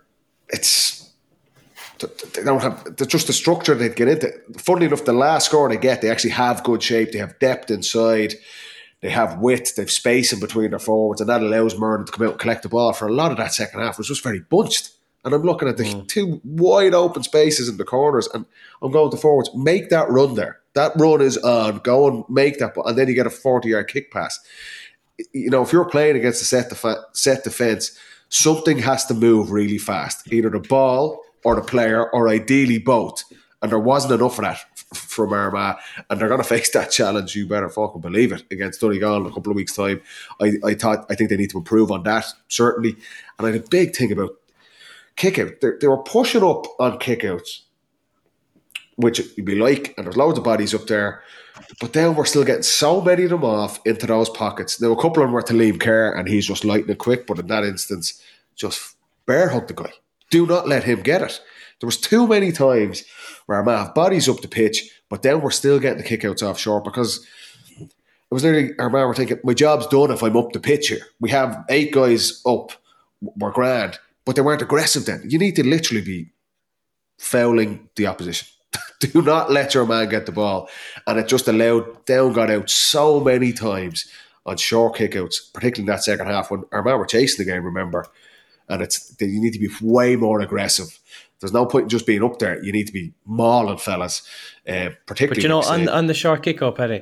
they don't have just the structure they'd get into. Funnily enough, the last score they get, they actually have good shape. They have depth inside. They have width. They've space in between their forwards, and that allows Murren to come out and collect the ball. For a lot of that second half, it was just very bunched. And I'm looking at the 2 wide open spaces in the corners, and I'm going to forwards. Make that run there. That run is on. Go and make that, and then you get a 40-yard kick pass. You know, if you're playing against a set defense, something has to move really fast. Either the ball or the player, or ideally both. And there wasn't enough of that from Armagh. And they're going to face that challenge, you better fucking believe it, against Donegal in a couple of weeks' time. I think they need to improve on that, certainly. And I had a big thing about kick-out. They were pushing up on kick-outs, which you'd be like, and there's loads of bodies up there. But then we're still getting so many of them off into those pockets. Now, a couple of them were to Liam Kerr, and he's just lightning quick, but in that instance, just bear hug the guy. Do not let him get it. There was too many times where Armagh have bodies up the pitch, but then we're still getting the kickouts off short, because it was literally Armagh were thinking, my job's done if I'm up the pitch here. We have 8 guys up, we're grand, but they weren't aggressive then. You need to literally be fouling the opposition. Do not let your man get the ball. And it just allowed Down got out so many times on short kickouts, particularly in that second half when our man were chasing the game, remember. And you need to be way more aggressive. There's no point in just being up there. You need to be mauling fellas, particularly. But on the short kick up, Eddie,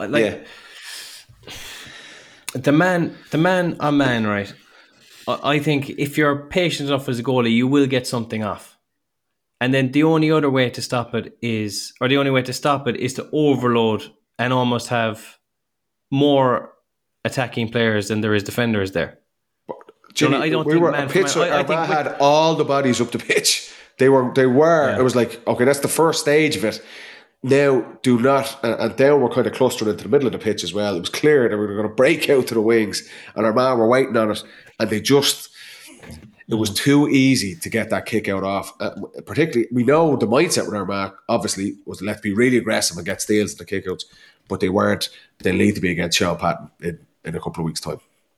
the man on man, right? I think if you're patient enough as a goalie, you will get something off. And then the only way to stop it is to overload and almost have more attacking players than there is defenders there. Jimmy, I don't we think were man a for pitch. man. Our man had all the bodies up the pitch. They were. Yeah. It was like, okay, that's the first stage of it. Now, do not. And Down were kind of clustered into the middle of the pitch as well. It was clear that we were going to break out to the wings, and our man were waiting on it, and they just. It was too easy to get that kick out off. Particularly, we know the mindset with our man obviously was let's be really aggressive and get steals in the kickouts, but they weren't. They'll need to be against Sean Patton in a couple of weeks' time.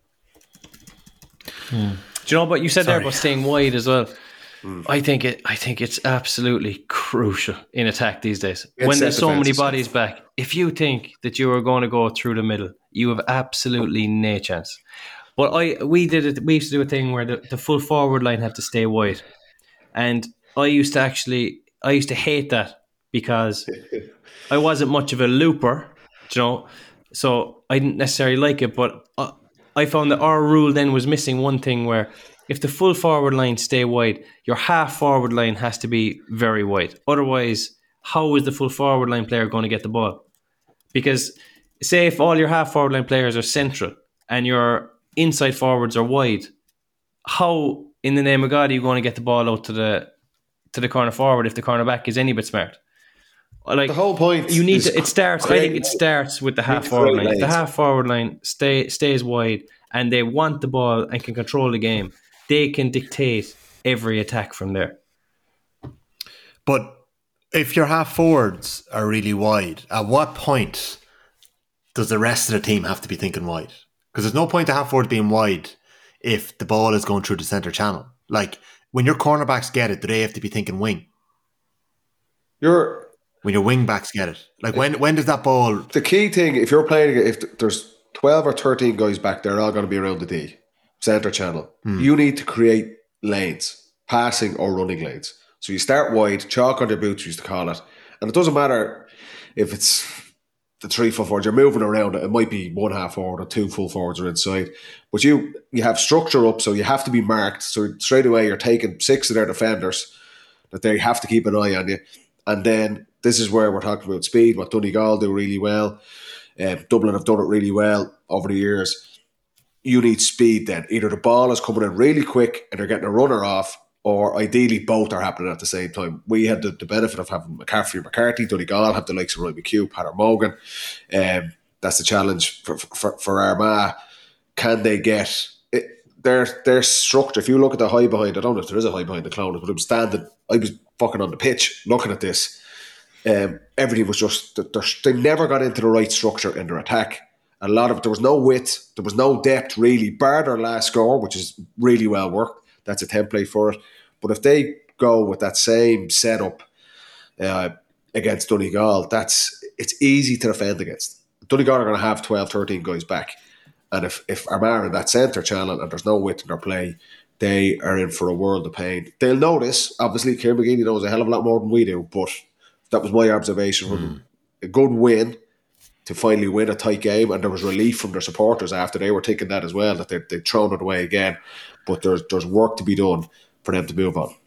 Do you know what you said there about staying wide as well? I think it's absolutely crucial in attack these days. When there's so many bodies back, if you think that you are going to go through the middle, you have absolutely no chance. But we used to do a thing where the full forward line had to stay wide, and I used to hate that because I wasn't much of a looper, you know, so I didn't necessarily like it. But I found that our rule then was missing one thing where if the full forward line stay wide, your half forward line has to be very wide. Otherwise, how is the full forward line player going to get the ball? Because say if all your half forward line players are central and your inside forwards are wide, how in the name of God are you going to get the ball out to the corner forward if the corner back is any bit smart? Like the whole point, you need to. It starts. I think it starts with the half forward line. If the half forward line stays wide and they want the ball and can control the game, they can dictate every attack from there. But if your half forwards are really wide, at what point does the rest of the team have to be thinking wide? Because there's no point to half forward being wide if the ball is going through the centre channel. Like when your cornerbacks get it, do they have to be thinking wing? When your wing backs get it, like when does that ball? The key thing, if you're playing, if there's 12 or 13 guys back there, all going to be around the D centre channel. You need to create lanes, passing or running lanes. So you start wide, chalk on your boots, we used to call it, and it doesn't matter if it's the 3 full forwards. You're moving around. It might be one half forward or 2 full forwards are inside, but you have structure up, so you have to be marked. So straight away, you're taking 6 of their defenders that they have to keep an eye on you, and then. This is where we're talking about speed, what Donegal do really well. Dublin have done it really well over the years. You need speed then. Either the ball is coming in really quick and they're getting a runner off, or ideally both are happening at the same time. We had the benefit of having McCaffrey and McCarthy. Donegal have the likes of Roy McHugh, Peadar Mogan. That's the challenge for Armagh. Can they get... Their structure, if you look at the high behind, I don't know if there is a high behind the Clowns, but I was fucking on the pitch looking at this. Everything was just they never got into the right structure in their attack. A lot of there was no width, there was no depth really, bar their last score, which is really well worked. That's a template for it. But if they go with that same setup against Donegal, it's easy to defend against. Donegal are going to have 12, 13 guys back, and if Armagh are in that centre channel and there's no width in their play, they are in for a world of pain. They'll know this. Obviously, Ciarán McGeady knows a hell of a lot more than we do, but that was my observation from them. A good win to finally win a tight game, and there was relief from their supporters after. They were thinking that as well, that they'd thrown it away again. But there's work to be done for them to move on.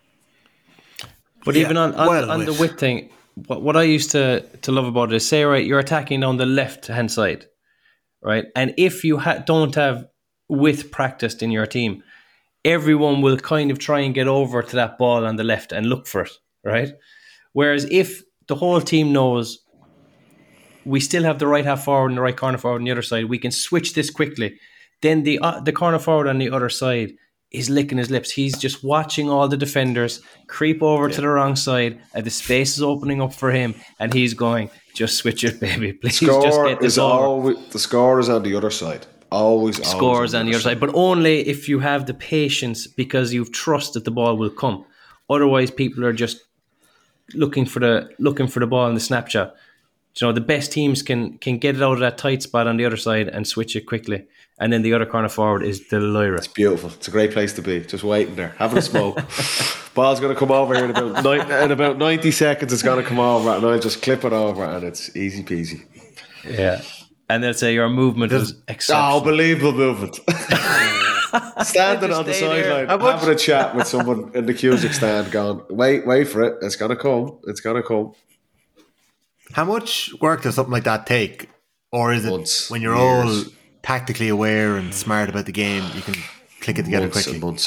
But even on the width thing, what I used to love about it is, say, right, you're attacking on the left-hand side, right? And if you don't have width practiced in your team, everyone will kind of try and get over to that ball on the left and look for it, right? Whereas if the whole team knows we still have the right half forward and the right corner forward on the other side, we can switch this quickly, then the corner forward on the other side is licking his lips. He's just watching all the defenders creep over to the wrong side, and the space is opening up for him, and he's going, just switch it, baby. Please just get this over. The score is on the other side. Always scores on the other side. But only if you have the patience, because you've trust that the ball will come. Otherwise, people are just looking for the ball in the snapshot. You know, the best teams can get it out of that tight spot on the other side and switch it quickly. And then the other corner forward is the Lyra. It's beautiful. It's a great place to be. Just waiting there, having a smoke. Ball's going to come over here in about 90 seconds. It's going to come over, and I'll just clip it over, and it's easy peasy. Yeah. And they'll say your movement was exceptional. Unbelievable movement. Standing on the sideline, having a chat with someone in the Cusick stand, going, wait for it. It's going to come. It's going to come. How much work does something like that take? Or is it Months, when you're years. all tactically aware and smart about the game, you can click it together quickly? Months.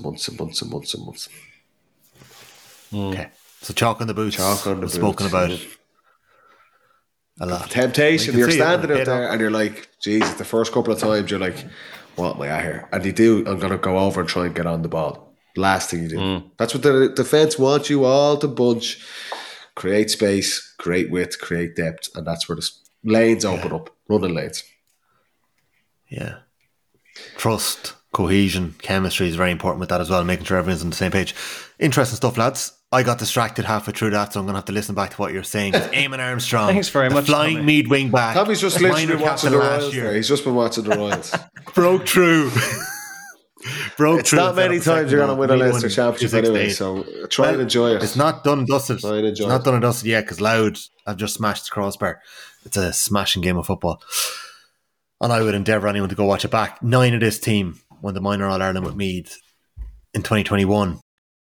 Okay. So chalk on the boots. Spoken about it a lot. Temptation. You're standing out there up. and you're like, Jesus, the first couple of times you're like, what am I at here? And you do, I'm going to go over and try and get on the ball. Last thing you do. That's what the defence wants you all to bunch. Create space, create width, create depth, and that's where the lanes open up, running lanes. Yeah. Trust, cohesion, chemistry is very important with that as well, making sure everyone's on the same page. Interesting stuff, lads. I got distracted halfway through that, so I'm going to have to listen back to what you're saying. Eamon Armstrong. Thanks very much, flying Tommy. Mead wing back. Tommy's just literally minor been watching captain the last Royals year. there. He's just been watching the Royals. Broke through. It's not many times you're going to win a Leinster Championship anyway, so try and enjoy it. It's not done and dusted. Try and enjoy It's not it. done and dusted yet because Loud have just smashed the crossbar. It's a smashing game of football. And I would endeavour anyone to go watch it back. 9 of this team won the minor All-Ireland with Meath in 2021.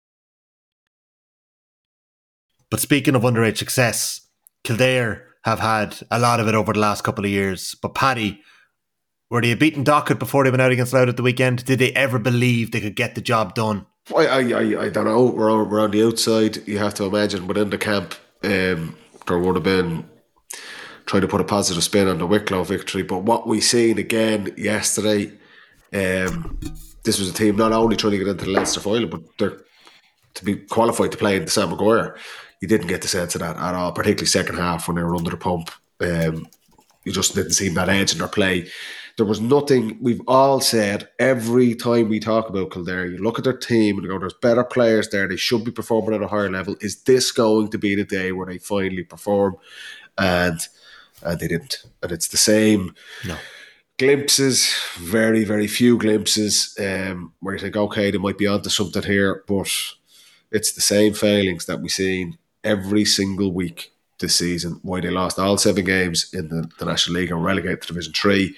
But speaking of underage success, Kildare have had a lot of it over the last couple of years. But Paddy, were they a beaten docket before they went out against Louth at the weekend? Did they ever believe they could get the job done? I don't know. We're on the outside. You have to imagine within the camp, there would have been trying to put a positive spin on the Wicklow victory. But what we seen again yesterday, this was a team not only trying to get into the Leinster final, but they're to be qualified to play in the Sam Maguire. You didn't get the sense of that at all, particularly second half when they were under the pump. You just didn't see that edge in their play. There was nothing. We've all said every time we talk about Kildare, you look at their team and you go, there's better players there. They should be performing at a higher level. Is this going to be the day where they finally perform? And they didn't. And it's the same glimpses, very, very few glimpses where you think, okay, they might be onto something here. But it's the same failings that we've seen every single week this season. Why they lost all 7 games in the National League and relegated to Division 3.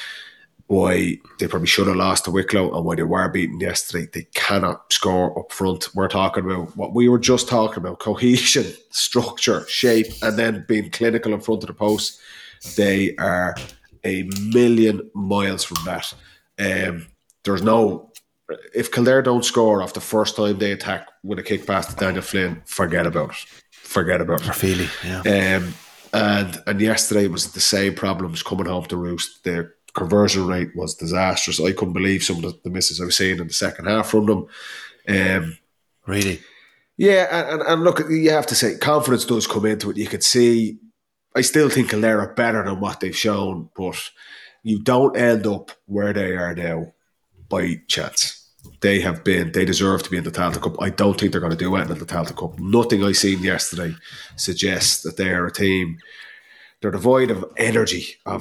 Why they probably should have lost to Wicklow and why they were beaten yesterday. They cannot score up front. We're talking about what we were just talking about, cohesion, structure, shape, and then being clinical in front of the post. They are a million miles from that. There's no... If Kildare don't score off the first time they attack with a kick pass to Daniel Flynn, forget about it. Forget about it. Feely, yeah. And yesterday was the same problems coming home to roost. Their conversion rate was disastrous. I couldn't believe some of the misses I was seeing in the second half from them. Really? Yeah, and look, you have to say, confidence does come into it. You could see, I still think Kildare are better than what they've shown, but you don't end up where they are now by chance. They deserve to be in the Tailteann Cup. I don't think they're going to do it in the Tailteann Cup. Nothing I seen yesterday suggests that they are a team. They're devoid of energy, and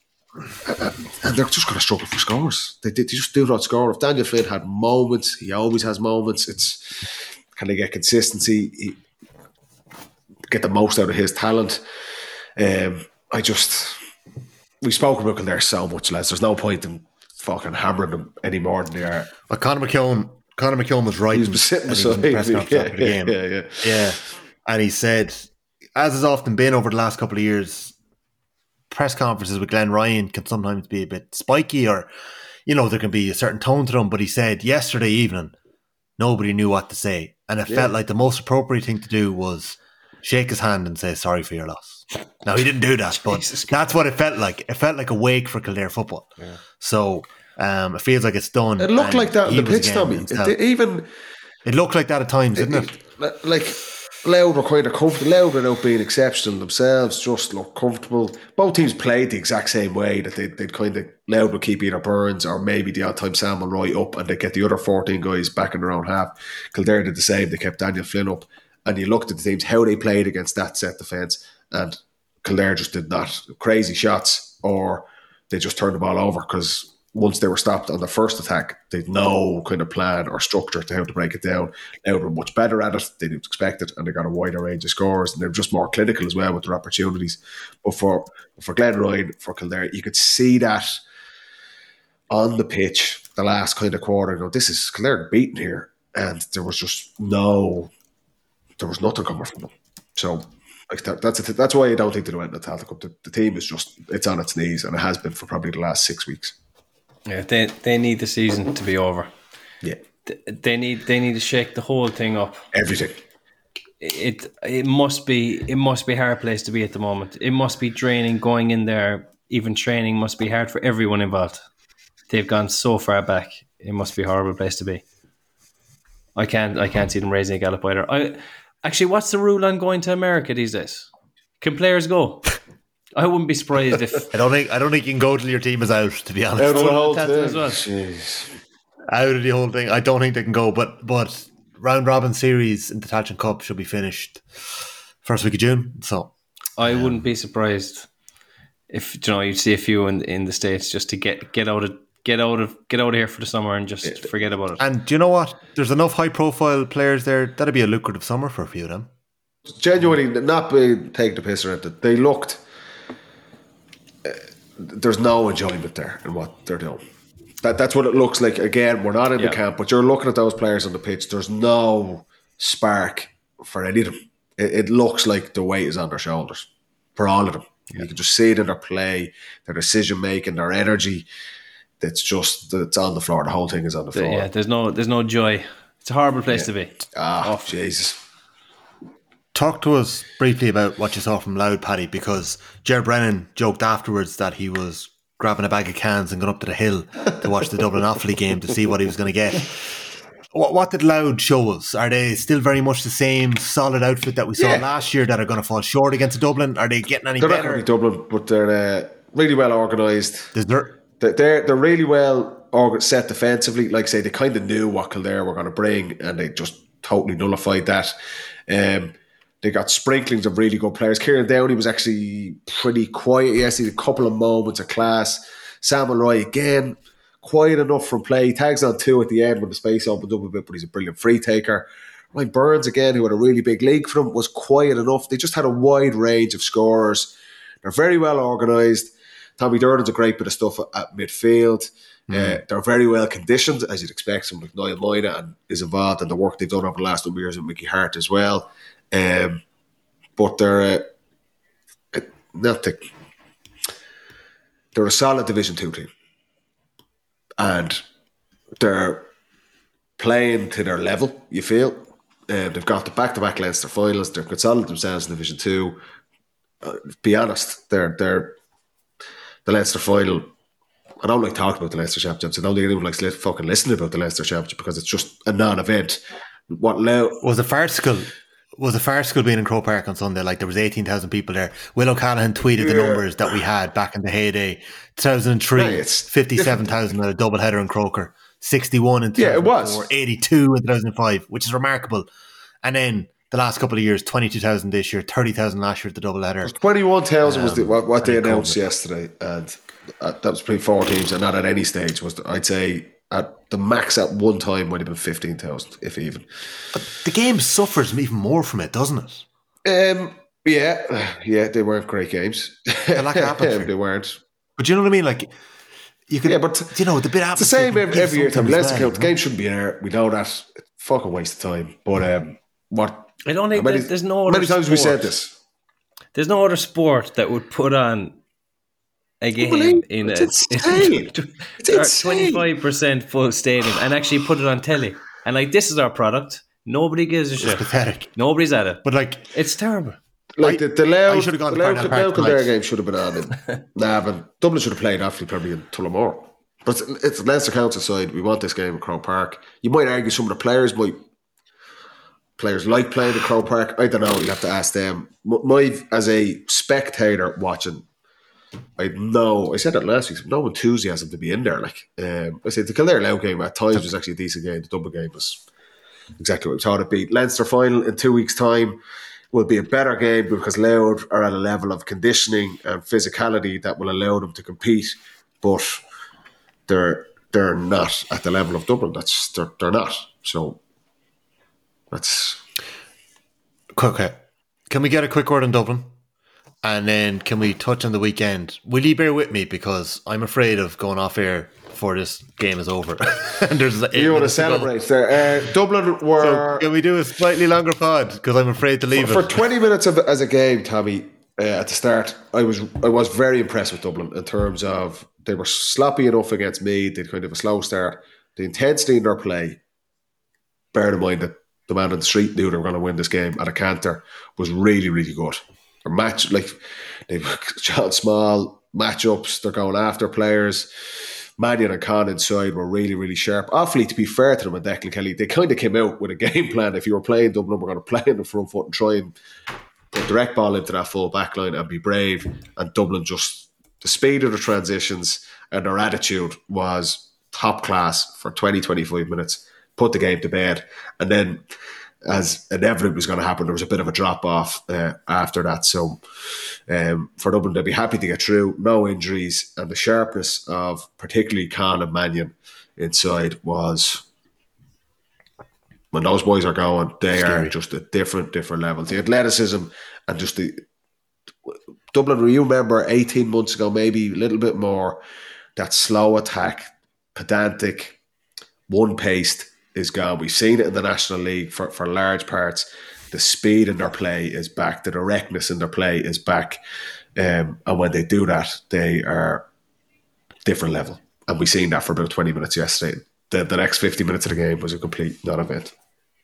they're just going to struggle for scores. They just do not score. If Daniel Flynn had moments, he always has moments. It's can they get consistency, get the most out of his talent? We've spoken about Kildare so much, lads. There's no point in fucking hammering them any more than they are. Well, Conor McKeown was right. He was sitting beside the press conference after the game. Yeah. And he said, as has often been over the last couple of years, press conferences with Glenn Ryan can sometimes be a bit spiky, or there can be a certain tone to them. But he said yesterday evening, nobody knew what to say, and it felt like the most appropriate thing to do was shake his hand and say sorry for your loss. Now, he didn't do that, but that's what it felt like. It felt like a wake for Kildare football. Yeah. So it feels like it's done. It looked like that on the pitch, Tommy. It looked like that at times, didn't it? Like, Louth were kind of comfortable. Louth without being exceptional themselves, just looked comfortable. Both teams played the exact same way, that they'd kind of, Louth would keep either Burns or maybe the odd time Sam Mulroy up, and they'd get the other 14 guys back in their own half. Kildare did the same. They kept Daniel Flynn up, and you looked at the teams, how they played against that set defence, and Kildare just did not. Crazy shots, or they just turned the ball over, because once they were stopped on the first attack, they'd no kind of plan or structure to how to break it down. Now they were much better at it. They didn't expect it, and they got a wider range of scores, and they were just more clinical as well with their opportunities. But for Glenroy, for Kildare, you could see that on the pitch the last kind of quarter. You know, this is Kildare beaten here, and there was nothing coming from them. So like that's why I don't think they went in the Tailteann Cup. The team is it's on its knees, and it has been for probably the last 6 weeks. Yeah, they need the season to be over. Yeah, they need to shake the whole thing up. Everything. It must be a hard place to be at the moment. It must be draining going in there. Even training must be hard for everyone involved. They've gone so far back. It must be a horrible place to be. I can't see them raising a gallop either. Actually, what's the rule on going to America these days? Can players go? I wouldn't be surprised if I don't think you can go till your team is out, to be honest. Out of the whole thing. as well. Jeez. Out of the whole thing. I don't think they can go, but round robin series in the Tailteann Cup should be finished first week of June. So I wouldn't be surprised if you'd see a few in the States just to get out of here for the summer and just forget about it. And do you know what? There's enough high profile players there. That'd be a lucrative summer for a few of them. Genuinely, not being taking the piss around it. They looked. There's no enjoyment there in what they're doing. That's what it looks like. Again, we're not in the camp, but you're looking at those players on the pitch. There's no spark for any of them. It looks like the weight is on their shoulders for all of them. You can just see it in their play, their decision making, their energy. It's on the floor. The whole thing is on the floor. Yeah, there's no joy. It's a horrible place to be. Jesus. Talk to us briefly about what you saw from Louth, Paddy, because Ger Brennan joked afterwards that he was grabbing a bag of cans and going up to the hill to watch the Dublin Offaly game to see what he was going to get. What did Louth show us? Are they still very much the same solid outfit that we saw last year that are going to fall short against Dublin? Are they getting any better? They're not going to be Dublin, but they're really well organised. They're really well set defensively. Like I say, they kind of knew what Kildare were going to bring, and they just totally nullified that. They got sprinklings of really good players. Kieran Downey was actually pretty quiet. Yes, he had a couple of moments of class. Sam Mulroy, again, quiet enough from play. He tags on 2 at the end when the space opened up a bit, but he's a brilliant free taker. Ryan Burns, again, who had a really big league for them, was quiet enough. They just had a wide range of scorers. They're very well organised. Tommy Durden's a great bit of stuff at midfield. They're very well conditioned, as you'd expect. Someone like Niall Moyna is involved in the work they've done over the last number of years with Mickey Hart as well. But they're a solid Division 2 team, and they're playing to their level. You feel they've got the back-to-back Leinster finals. They're consolidated themselves in Division 2. Be honest, they're the Leinster final. I don't like talking about the Leinster Championship. I don't think anyone likes fucking listening about the Leinster Championship because it's just a non-event. Was it farcical? Was it farcical being in Croke Park on Sunday? Like, there was 18,000 people there. Will O'Callaghan tweeted the numbers that we had back in the heyday. 2003, 57,000 at a doubleheader in Croker. 61 in 2004, 82 in 2005, which is remarkable. And then the last couple of years, 22,000 this year, 30,000 last year at the doubleheader. 21,000 was what they announced yesterday, and that was between 4 teams, and not at any stage was I'd say at the max at one time might have been 15,000, if even. But the game suffers even more from it, doesn't it? Yeah, they weren't great games. The lack of atmosphere. They weren't. But you know what I mean? Like, you could, but you know, the bit it's the same every year. Let's count. The game shouldn't be there. We know that. It's a fucking waste of time. But I don't think there's no other many times sport. We said this. There's no other sport that would put on a game in a 25% full stadium and actually put it on telly. And like, this is our product. Nobody gives a shit. It's pathetic. Nobody's at it. But like, it's terrible. Like the Louth Kildare game should have been on in Navan. Dublin should have played Offaly probably in Tullamore. But it's Leinster Council side. We want this game in Croke Park. You might argue some of the players might players like playing at Croke Park. I don't know. You have to ask them. My as a spectator watching, I said that last week. No enthusiasm to be in there. Like I said, the Kildare-Louth game at times was actually a decent game. The Dublin game was exactly what we thought it'd be. Leinster final in 2 weeks' time will be a better game because Louth are at a level of conditioning and physicality that will allow them to compete, but they're not at the level of Dublin. They're not. So that's Okay. Can we get a quick word on Dublin? And then can we touch on the weekend? Will you bear with me because I'm afraid of going off air before this game is over? And there's you want to celebrate there. Dublin were. So can we do a slightly longer pod? Because I'm afraid to leave for 20 minutes as a game, Tommy. At the start, I was very impressed with Dublin in terms of they were sloppy enough against Meath. They'd kind of a slow start. The intensity in their play, bear in mind that the man on the street knew they were going to win this game at a canter, was really, really good. Their match, like they've shot small matchups, they're going after players. Mannion and Con inside were really, really sharp. Awfully, to be fair to them and Declan Kelly, they kind of came out with a game plan. If you were playing Dublin, we're going to play in the front foot and try and put direct ball into that full back line and be brave. And Dublin just, the speed of the transitions and their attitude was top class for 20-25 minutes. Put the game to bed. And then, as inevitably was going to happen, there was a bit of a drop off after that. So for Dublin, they'd be happy to get through. No injuries. And the sharpness of particularly Con and Mannion inside was, when those boys are going, they are just at different levels. The athleticism and just the Dublin, you remember 18 months ago, maybe a little bit more, that slow attack, pedantic, one-paced is gone. We've seen it in the National League for large parts. The speed in their play is back. The directness in their play is back. And when they do that, they are different level. And we've seen that for about 20 minutes yesterday. The next 50 minutes of the game was a complete non-event.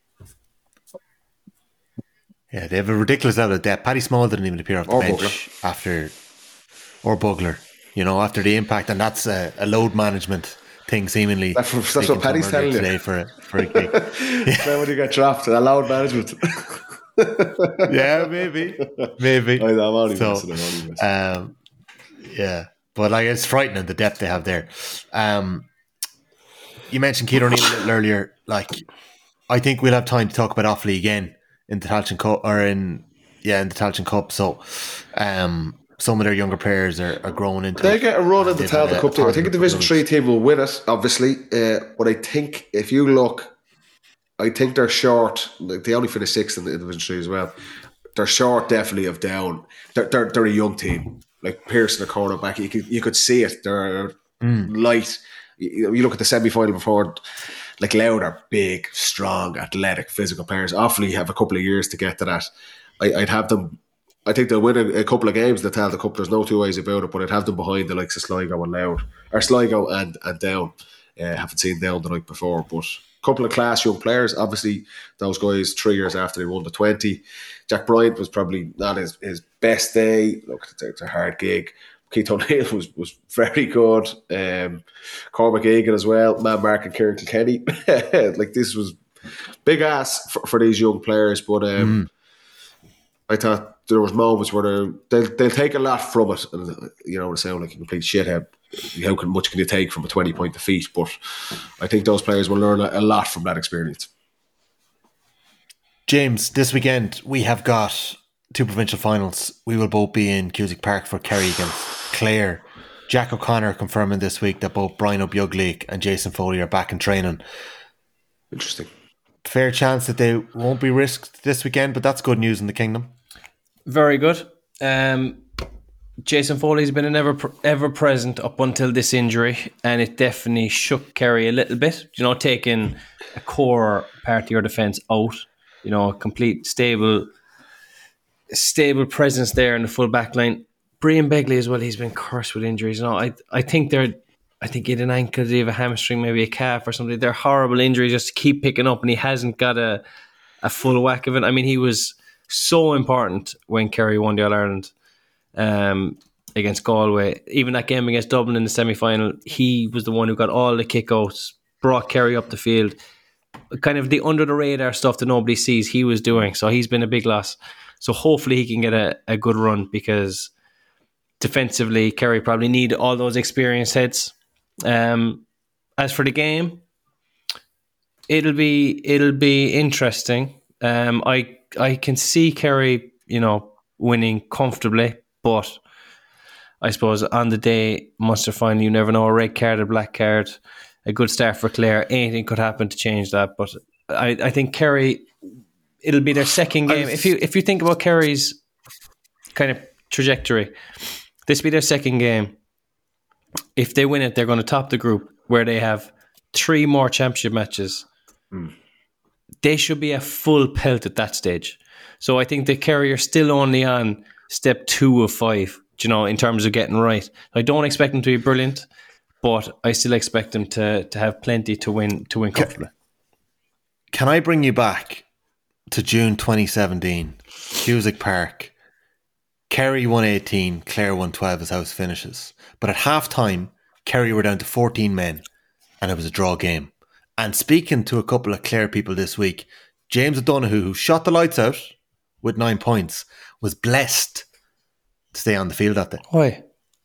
Yeah, they have a ridiculous level of depth. Paddy Small didn't even appear off the bench after, or Bugler, after the impact. And that's a load management thing, seemingly. That's what Paddy's telling you. Today for a gig. So when you get dropped, a loud management. Yeah, maybe. I'm only messing. Yeah, but it's frightening the depth they have there. You mentioned Keith O'Neill a little earlier. I think we'll have time to talk about Offaly again in the Tailteann Cup, in the Tailteann Cup. So, some of their younger players are growing into They it. get a run in the Tailteann Cup team. I think the Division 3 team will win it, obviously. But I think if you look, I think they're short. They only finished 6th in the Division 3 as well. They're short, definitely, of down. They're a young team. Like Pearson, the cornerback, you could see it. They're light. You look at the semi-final before, like Louth are big, strong, athletic, physical players. Offaly have a couple of years to get to that. I'd have them. I think they'll win a couple of games in the Tailteann Cup. There's no two ways about it. But I'd have them behind the likes of Sligo and Louth, or Sligo and Down. Haven't seen Down the night before, but a couple of class young players. Obviously, those guys 3 years after they won the 20. Jack Bryant was probably not his best day. Look, it's a hard gig. Keith O'Neill was very good. Cormac Egan as well. Man Mark and Kieran Kilkenny. This was big ass for these young players. But I thought there was moments where they'll take a lot from it. And they sound like a complete shithead. How much can you take from a 20-point defeat? But I think those players will learn a lot from that experience. James, this weekend we have got 2 provincial finals. We will both be in Cusack Park for Kerry against Clare. Jack O'Connor confirming this week that both Brian O'Bugleek and Jason Foley are back in training. Interesting. Fair chance that they won't be risked this weekend, but that's good news in the Kingdom. Very good. Jason Foley's been an ever present up until this injury, and it definitely shook Kerry a little bit. Taking a core part of your defence out, a complete stable presence there in the full back line. Brian Begley as well, he's been cursed with injuries. I think he had an ankle, he have a hamstring, maybe a calf or something. They're horrible injuries just to keep picking up, and he hasn't got a full whack of it. I mean, he was so important when Kerry won the All-Ireland against Galway. Even that game against Dublin in the semi-final, he was the one who got all the kickouts, brought Kerry up the field. kind of the under the radar stuff that nobody sees he was doing. So he's been a big loss. So hopefully he can get a good run, because defensively Kerry probably need all those experienced heads. As for the game, it'll be interesting. I can see Kerry, winning comfortably, but I suppose on the day Munster final, you never know, a red card, a black card, a good start for Clare. Anything could happen to change that. But I think Kerry, it'll be their second game. If you think about Kerry's kind of trajectory, this will be their second game. If they win it, they're going to top the group, where they have 3 more championship matches. They should be a full pelt at that stage. So I think the Kerry are still only on step 2 of 5, in terms of getting right. I don't expect them to be brilliant, but I still expect them to have plenty to win comfortably. Can I bring you back to June 2017, Cusack Park? Kerry won 18, Clare won 12 as house finishes. But at half-time, Kerry were down to 14 men, and it was a draw game. And speaking to a couple of Clare people this week, James O'Donoghue, who shot the lights out with 9 points, was blessed to stay on the field that day. Why?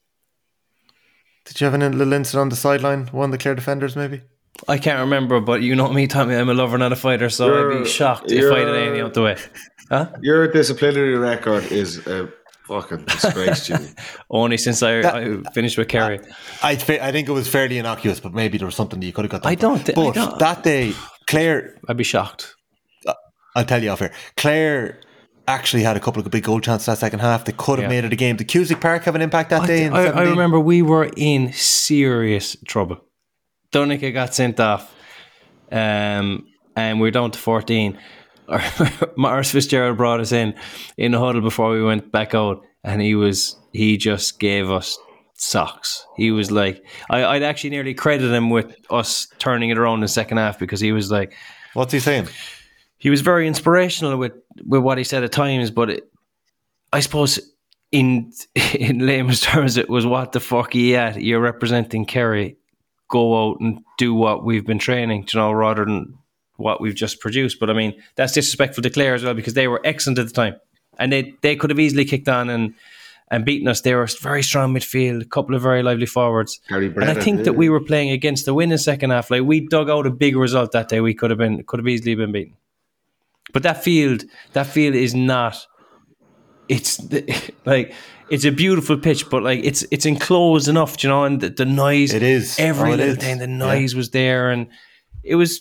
Did you have a little incident on the sideline? One of the Clare defenders, maybe? I can't remember, but you know me, Tommy, I'm a lover, not a fighter, so I'd be shocked if I did anything out the way. Huh? Your disciplinary record is a fucking disgrace, Jimmy. Only since I finished with Kerry. I think it was fairly innocuous, but maybe there was something that you could have got. But that day, Clare... I'd be shocked. I'll tell you off here. Clare actually had a couple of big goal chances that second half. They could have made it a game. Did Cusack Park have an impact that day? I remember we were in serious trouble. Donica got sent off, and we were down to 14. Maurice Fitzgerald brought us in the huddle before we went back out, and he just gave us socks. He was like, I'd actually nearly credit him with us turning it around in the second half, because he was like, what's he saying? He was very inspirational with what he said at times, but I suppose in layman's terms, it was, what the fuck are you at? You're representing Kerry. Go out and do what we've been training, rather than what we've just produced. But I mean, that's disrespectful to Clare as well, because they were excellent at the time, and they could have easily kicked on and beaten us. They were very strong midfield, a couple of very lively forwards, and I think that we were playing against the winning second half. Like, we dug out a big result that day. We could have easily been beaten. But that field is not. It's it's a beautiful pitch, but like it's enclosed enough, and the noise. It is every little thing. The noise was there, and it's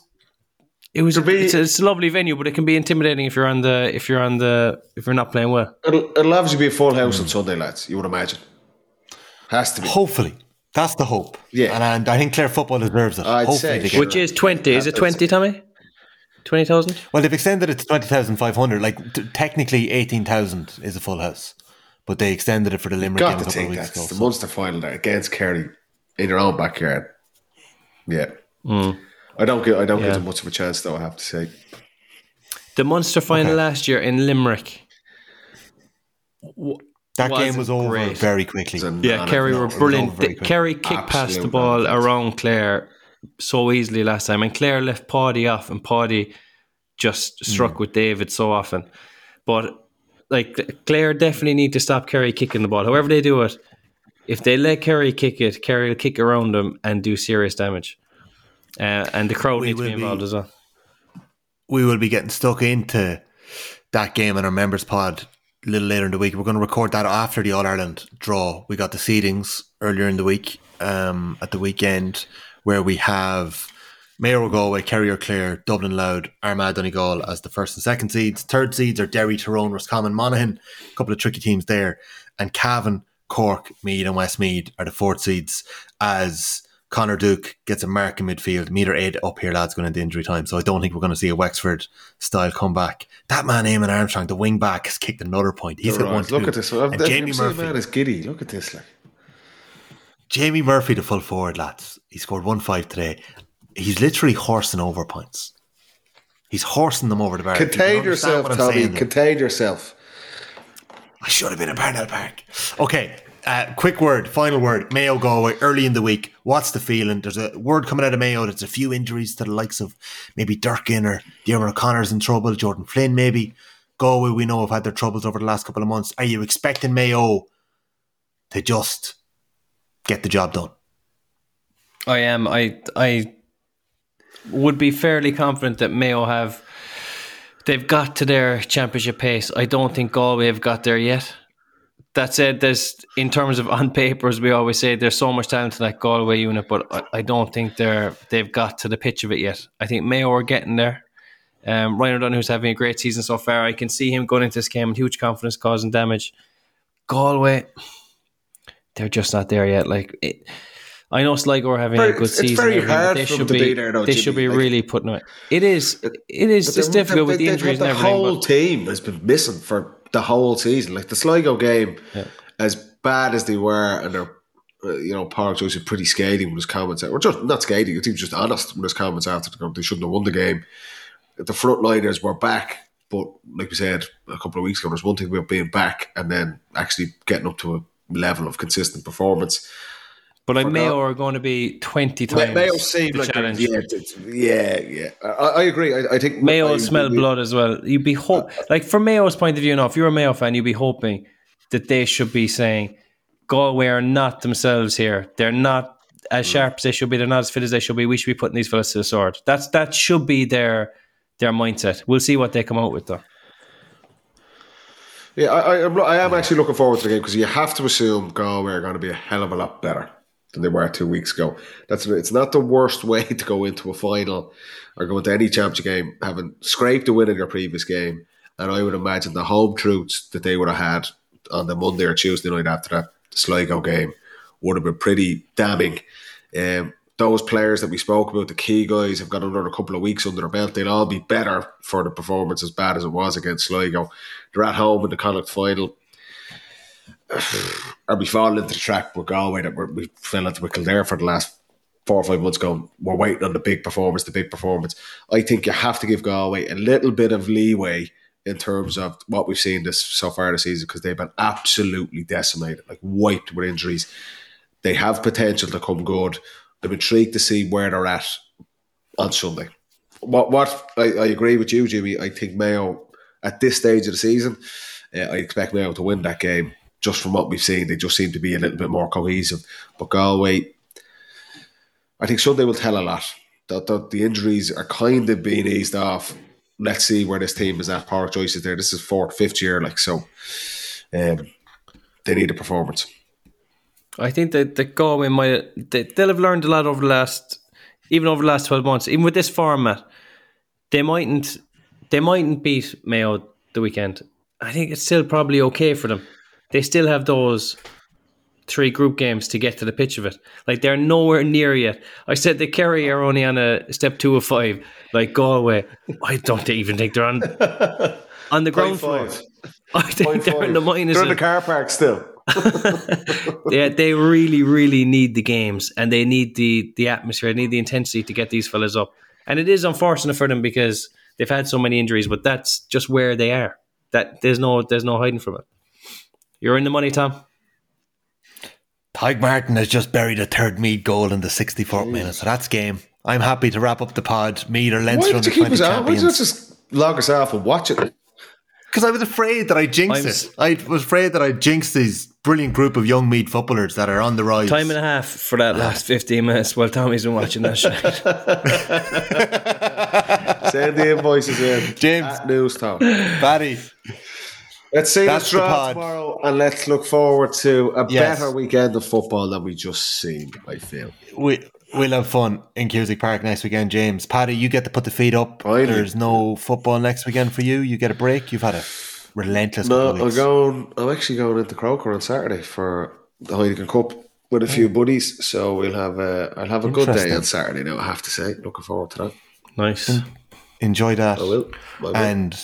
a lovely venue, but it can be intimidating if you're not playing well. It'll obviously be a full house on Sunday, lads. You would imagine. Has to be. Hopefully, that's the hope. Yeah, and I think Clare football deserves it. I'd say, which is 20. Is it 20, Tommy? 20,000? Well, they've extended it to 20,500. Like, technically 18,000 is a full house, but they extended it for the Limerick game a couple of weeks ago. The Munster final there against Kerry in your own backyard. Yeah, I don't give them much of a chance, though, I have to say. The Munster final last year in Limerick. That game was over very quickly. Yeah, Kerry were brilliant. Kerry kicked past the ball around Clare so easily last time, and Clare left Paddy off, and Paddy just struck with David so often. But like, Clare definitely need to stop Kerry kicking the ball. However they do it, if they let Kerry kick it, Kerry will kick around them and do serious damage. And the crowd needs to be involved as well. We will be getting stuck into that game in our members pod a little later in the week. We're going to record that after the All-Ireland draw. We got the seedings earlier in the week, at the weekend, where we have Mayo or Galway, Kerry or Clare, Dublin Louth, Armagh Donegal as the first and second seeds. Third seeds are Derry, Tyrone, Roscommon, Monaghan. A couple of tricky teams there. And Cavan, Cork, Meath and Westmeath are the fourth seeds, as Conor Duke gets a mark in midfield. Meter 8 up here, lads, going into injury time. So I don't think we're going to see a Wexford-style comeback. That man, Eamon Armstrong, the wing-back, has kicked another point. He's got 1-2. Look at this. And Jamie Murphy. Man is giddy. Look at this. Like. Jamie Murphy, the full forward, lads. He scored 1-5 today. He's literally horsing over points. He's horsing them over the bar. Contain yourself, Tommy. Contain yourself. I should have been at Parnell Park. Okay, quick word, final word. Mayo Galway early in the week. What's the feeling? There's a word coming out of Mayo. There's a few injuries to the likes of maybe Durkin or Diarmuid O'Connor's in trouble. Jordan Flynn maybe. Galway, we know, have had their troubles over the last couple of months. Are you expecting Mayo to just get the job done? I am. I would be fairly confident that Mayo they've got to their championship pace. I don't think Galway have got there yet. That said, there's, in terms of on paper, as we always say, there's so much talent in that Galway unit, but I don't think they've got to the pitch of it yet. I think Mayo are getting there. Ryan O'Donoghue, who's having a great season so far, I can see him going into this game with huge confidence, causing damage. Galway, they're just not there yet. I know Sligo are having a good season. It's very hard for them to be there, though. They should be really putting it. It is. It's difficult with the injuries and everything. The whole team has been missing for the whole season. Like the Sligo game, as bad as they were, and they're, Pádraig Joyce was pretty scathing with his comments. Or just not scathing, I think he was just honest with his comments after the game. They shouldn't have won the game. The frontliners were back, but like we said a couple of weeks ago, there's one thing about being back and then actually getting up to a level of consistent performance. But Mayo are going to be 20 times Mayo seem like challenge. Yeah. I agree. I think Mayo will smell blood as well. You'd be from Mayo's point of view now, if you're a Mayo fan, you'd be hoping that they should be saying Galway are not themselves here. They're not as sharp as they should be. They're not as fit as they should be. We should be putting these fellas to the sword. That should be their mindset. We'll see what they come out with, though. Yeah, I am actually looking forward to the game, because you have to assume Galway are going to be a hell of a lot better than they were 2 weeks ago. It's not the worst way to go into a final or go into any championship game, having scraped a win in your previous game. And I would imagine the home truths that they would have had on the Monday or Tuesday night after that Sligo game would have been pretty damning. Those players that we spoke about, the key guys, have got another couple of weeks under their belt. They'll all be better for the performance, as bad as it was against Sligo. They're at home in the Connacht final. Are we falling into the track with Galway that we fell into with Kildare for the last 4 or 5 months ago? We're waiting on the big performance. I think you have to give Galway a little bit of leeway in terms of what we've seen so far this season, because they've been absolutely decimated, wiped with injuries. They have potential to come good. I'm intrigued to see where they're at on Sunday. I agree with you, Jimmy. I think Mayo, at this stage of the season, I expect Mayo to win that game. Just from what we've seen, they just seem to be a little bit more cohesive. But Galway, I think Sunday will tell a lot. The injuries are kind of being eased off. Let's see where this team is at. Pádraig Joyce is there. This is 4th, 5th year. They need a performance. I think that the Galway they'll have learned a lot over the last 12 months. Even with this format, they mightn't beat Mayo the weekend. I think it's still probably okay for them. They still have those 3 group games to get to the pitch of it. They're nowhere near yet. I said that Kerry are only on a step 2 of 5. Galway, I don't even think they're on the ground floor. I think they're in the minus. They're in the car park still. Yeah, they really, really need the games, and they need the atmosphere, they need the intensity to get these fellas up. And it is unfortunate for them because they've had so many injuries, but that's just where they are. That there's no hiding from it. You're in the money, Tom. Tadhg Martin has just buried a third Meath goal in the 64th minute, so that's game. I'm happy to wrap up the pod. Meath or Leinster under 20 champions. Why did you just log us off and watch it? Because I was afraid that I jinxed it. I was afraid that I jinxed these brilliant group of young Meath footballers that are on the rise. Time and a half for that last 15 minutes while Tommy's been watching that shit. Send the invoices in. James. At News Tom. Paddy. Let's see the draw tomorrow, and let's look forward to a better weekend of football than we just seen, I feel. We'll have fun in Cusack Park next weekend, James. Paddy, you get to put the feet up. There's no football next weekend for you. You get a break. You've had a relentless couple of weeks. I'm actually going into Croker on Saturday for the Heineken Cup with a few buddies. So I'll have a good day on Saturday now, I have to say. Looking forward to that. Nice. Enjoy that. I will. And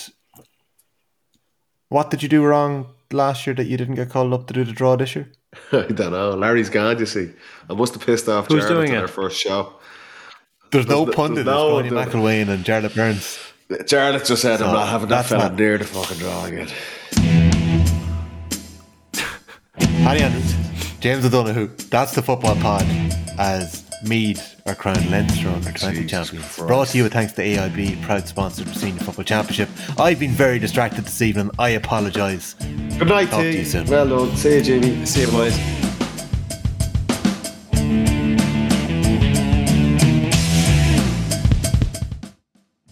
what did you do wrong last year that you didn't get called up to do the draw this year? I don't know. Larry's gone, you see. I must have pissed off Who's Jarlath doing on their first show. There's no pundit. It's Tony McElwain and Jarlath Burns. Jarlath just said, I'm not having that fella near the fucking draw again. Paddy Andrews, James O'Donoghue. That's the Football Pod as Meath are crowned Leinster under 20 champions. Brought to you with thanks to AIB, proud sponsor of the Senior Football Championship. I've been very distracted this evening. I apologise. Good night Talk to to you soon. Well done. See you, Jimmy. See you, boys.